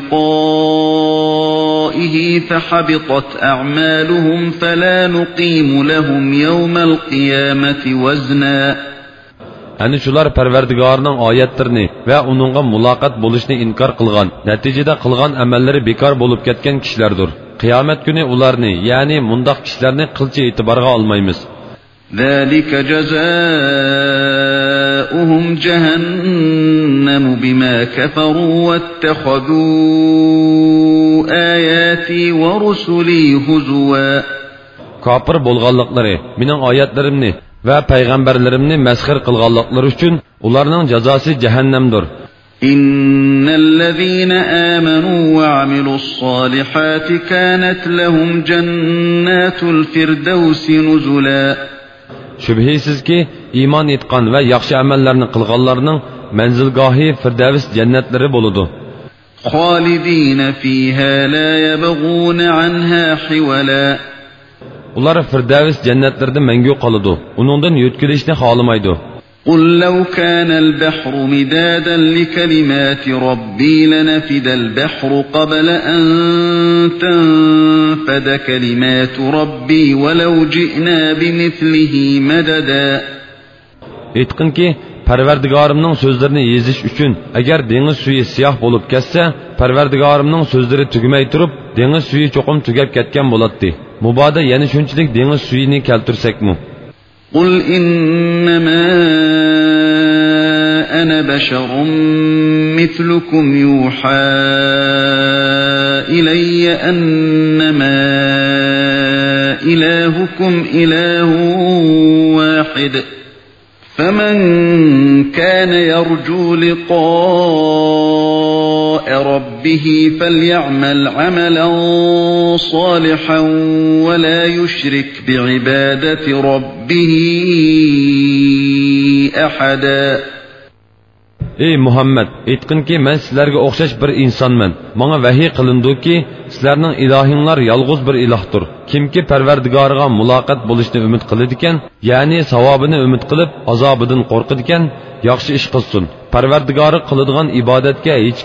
ولقائه فحبطت أعمالهم فلا نقيم لهم يوم القيامة وزنا. Ani shular Parvardigorning oyatlarini va uningga muloqot bo'lishni inkor qilgan, natijada qilgan amallari bekor bo'lib ketgan kishilardir. Qiyomat kuni ularni, ya'ni mundoq kishilarni qilcha e'tiborga olmaymiz. ذلك جزاؤهم جهنم بما كفروا واتخذوا آياتي ورسلي هزوا. Kafir bo'lganliklari, mening oyatlarimni va payg'ambarlarimni masxir qilganliklari uchun ularning jazosi jahannamdir. إن الذين آمنوا وعملوا الصالحات كانت لهم جنات الفردوس نزلا. Shubhisizki, iymon etgan va yaxshi amallarni qilganlarning manzilgohi Firdavs jannatlari bo'ladi. خالدين فيها لا يبغون عنها حولا. Ular Firdavs jannatlarida mangu qoladi. Uningdan yo'tkilishni xohlamaydi. قل لو كان البحر مدادا لكلمات ربي لنفد البحر قبل أن تنفد كلمات ربي ولو جئنا بمثله مددا. Aytqinki, Parvardigorimning so'zlarini yezish uchun agar dengiz suvi siyoh bo'lib ketsa, Parvardigorimning so'zlari tugmay turib, dengiz suvi cho'qim tugab ketgan bo'ladi. Muboda yana shunchalik dengiz suyini keltirsakmi? قل إنما أنا بشر مثلكم يوحى إلي أنما إلهكم إله واحد فمن كان يرجو لقاء ربه فليعمل عملا صالحا ولا يشرك بعبادة ربه أحدا. Ey Muhammad, aytqinki, men sizlarga o'xshash bir insonman. Menga vahiy qilindiki, sizlarning ilohinglar yolg'iz bir ilohdir. Kimki Parvardigoriga muloqot bo'lishni umid qiladi ekan, ya'ni savobini umid qilib, azobidan qo'rqadi ekan, yaxshi ish qilsin. Parvardigori qiladigan ibodatga hech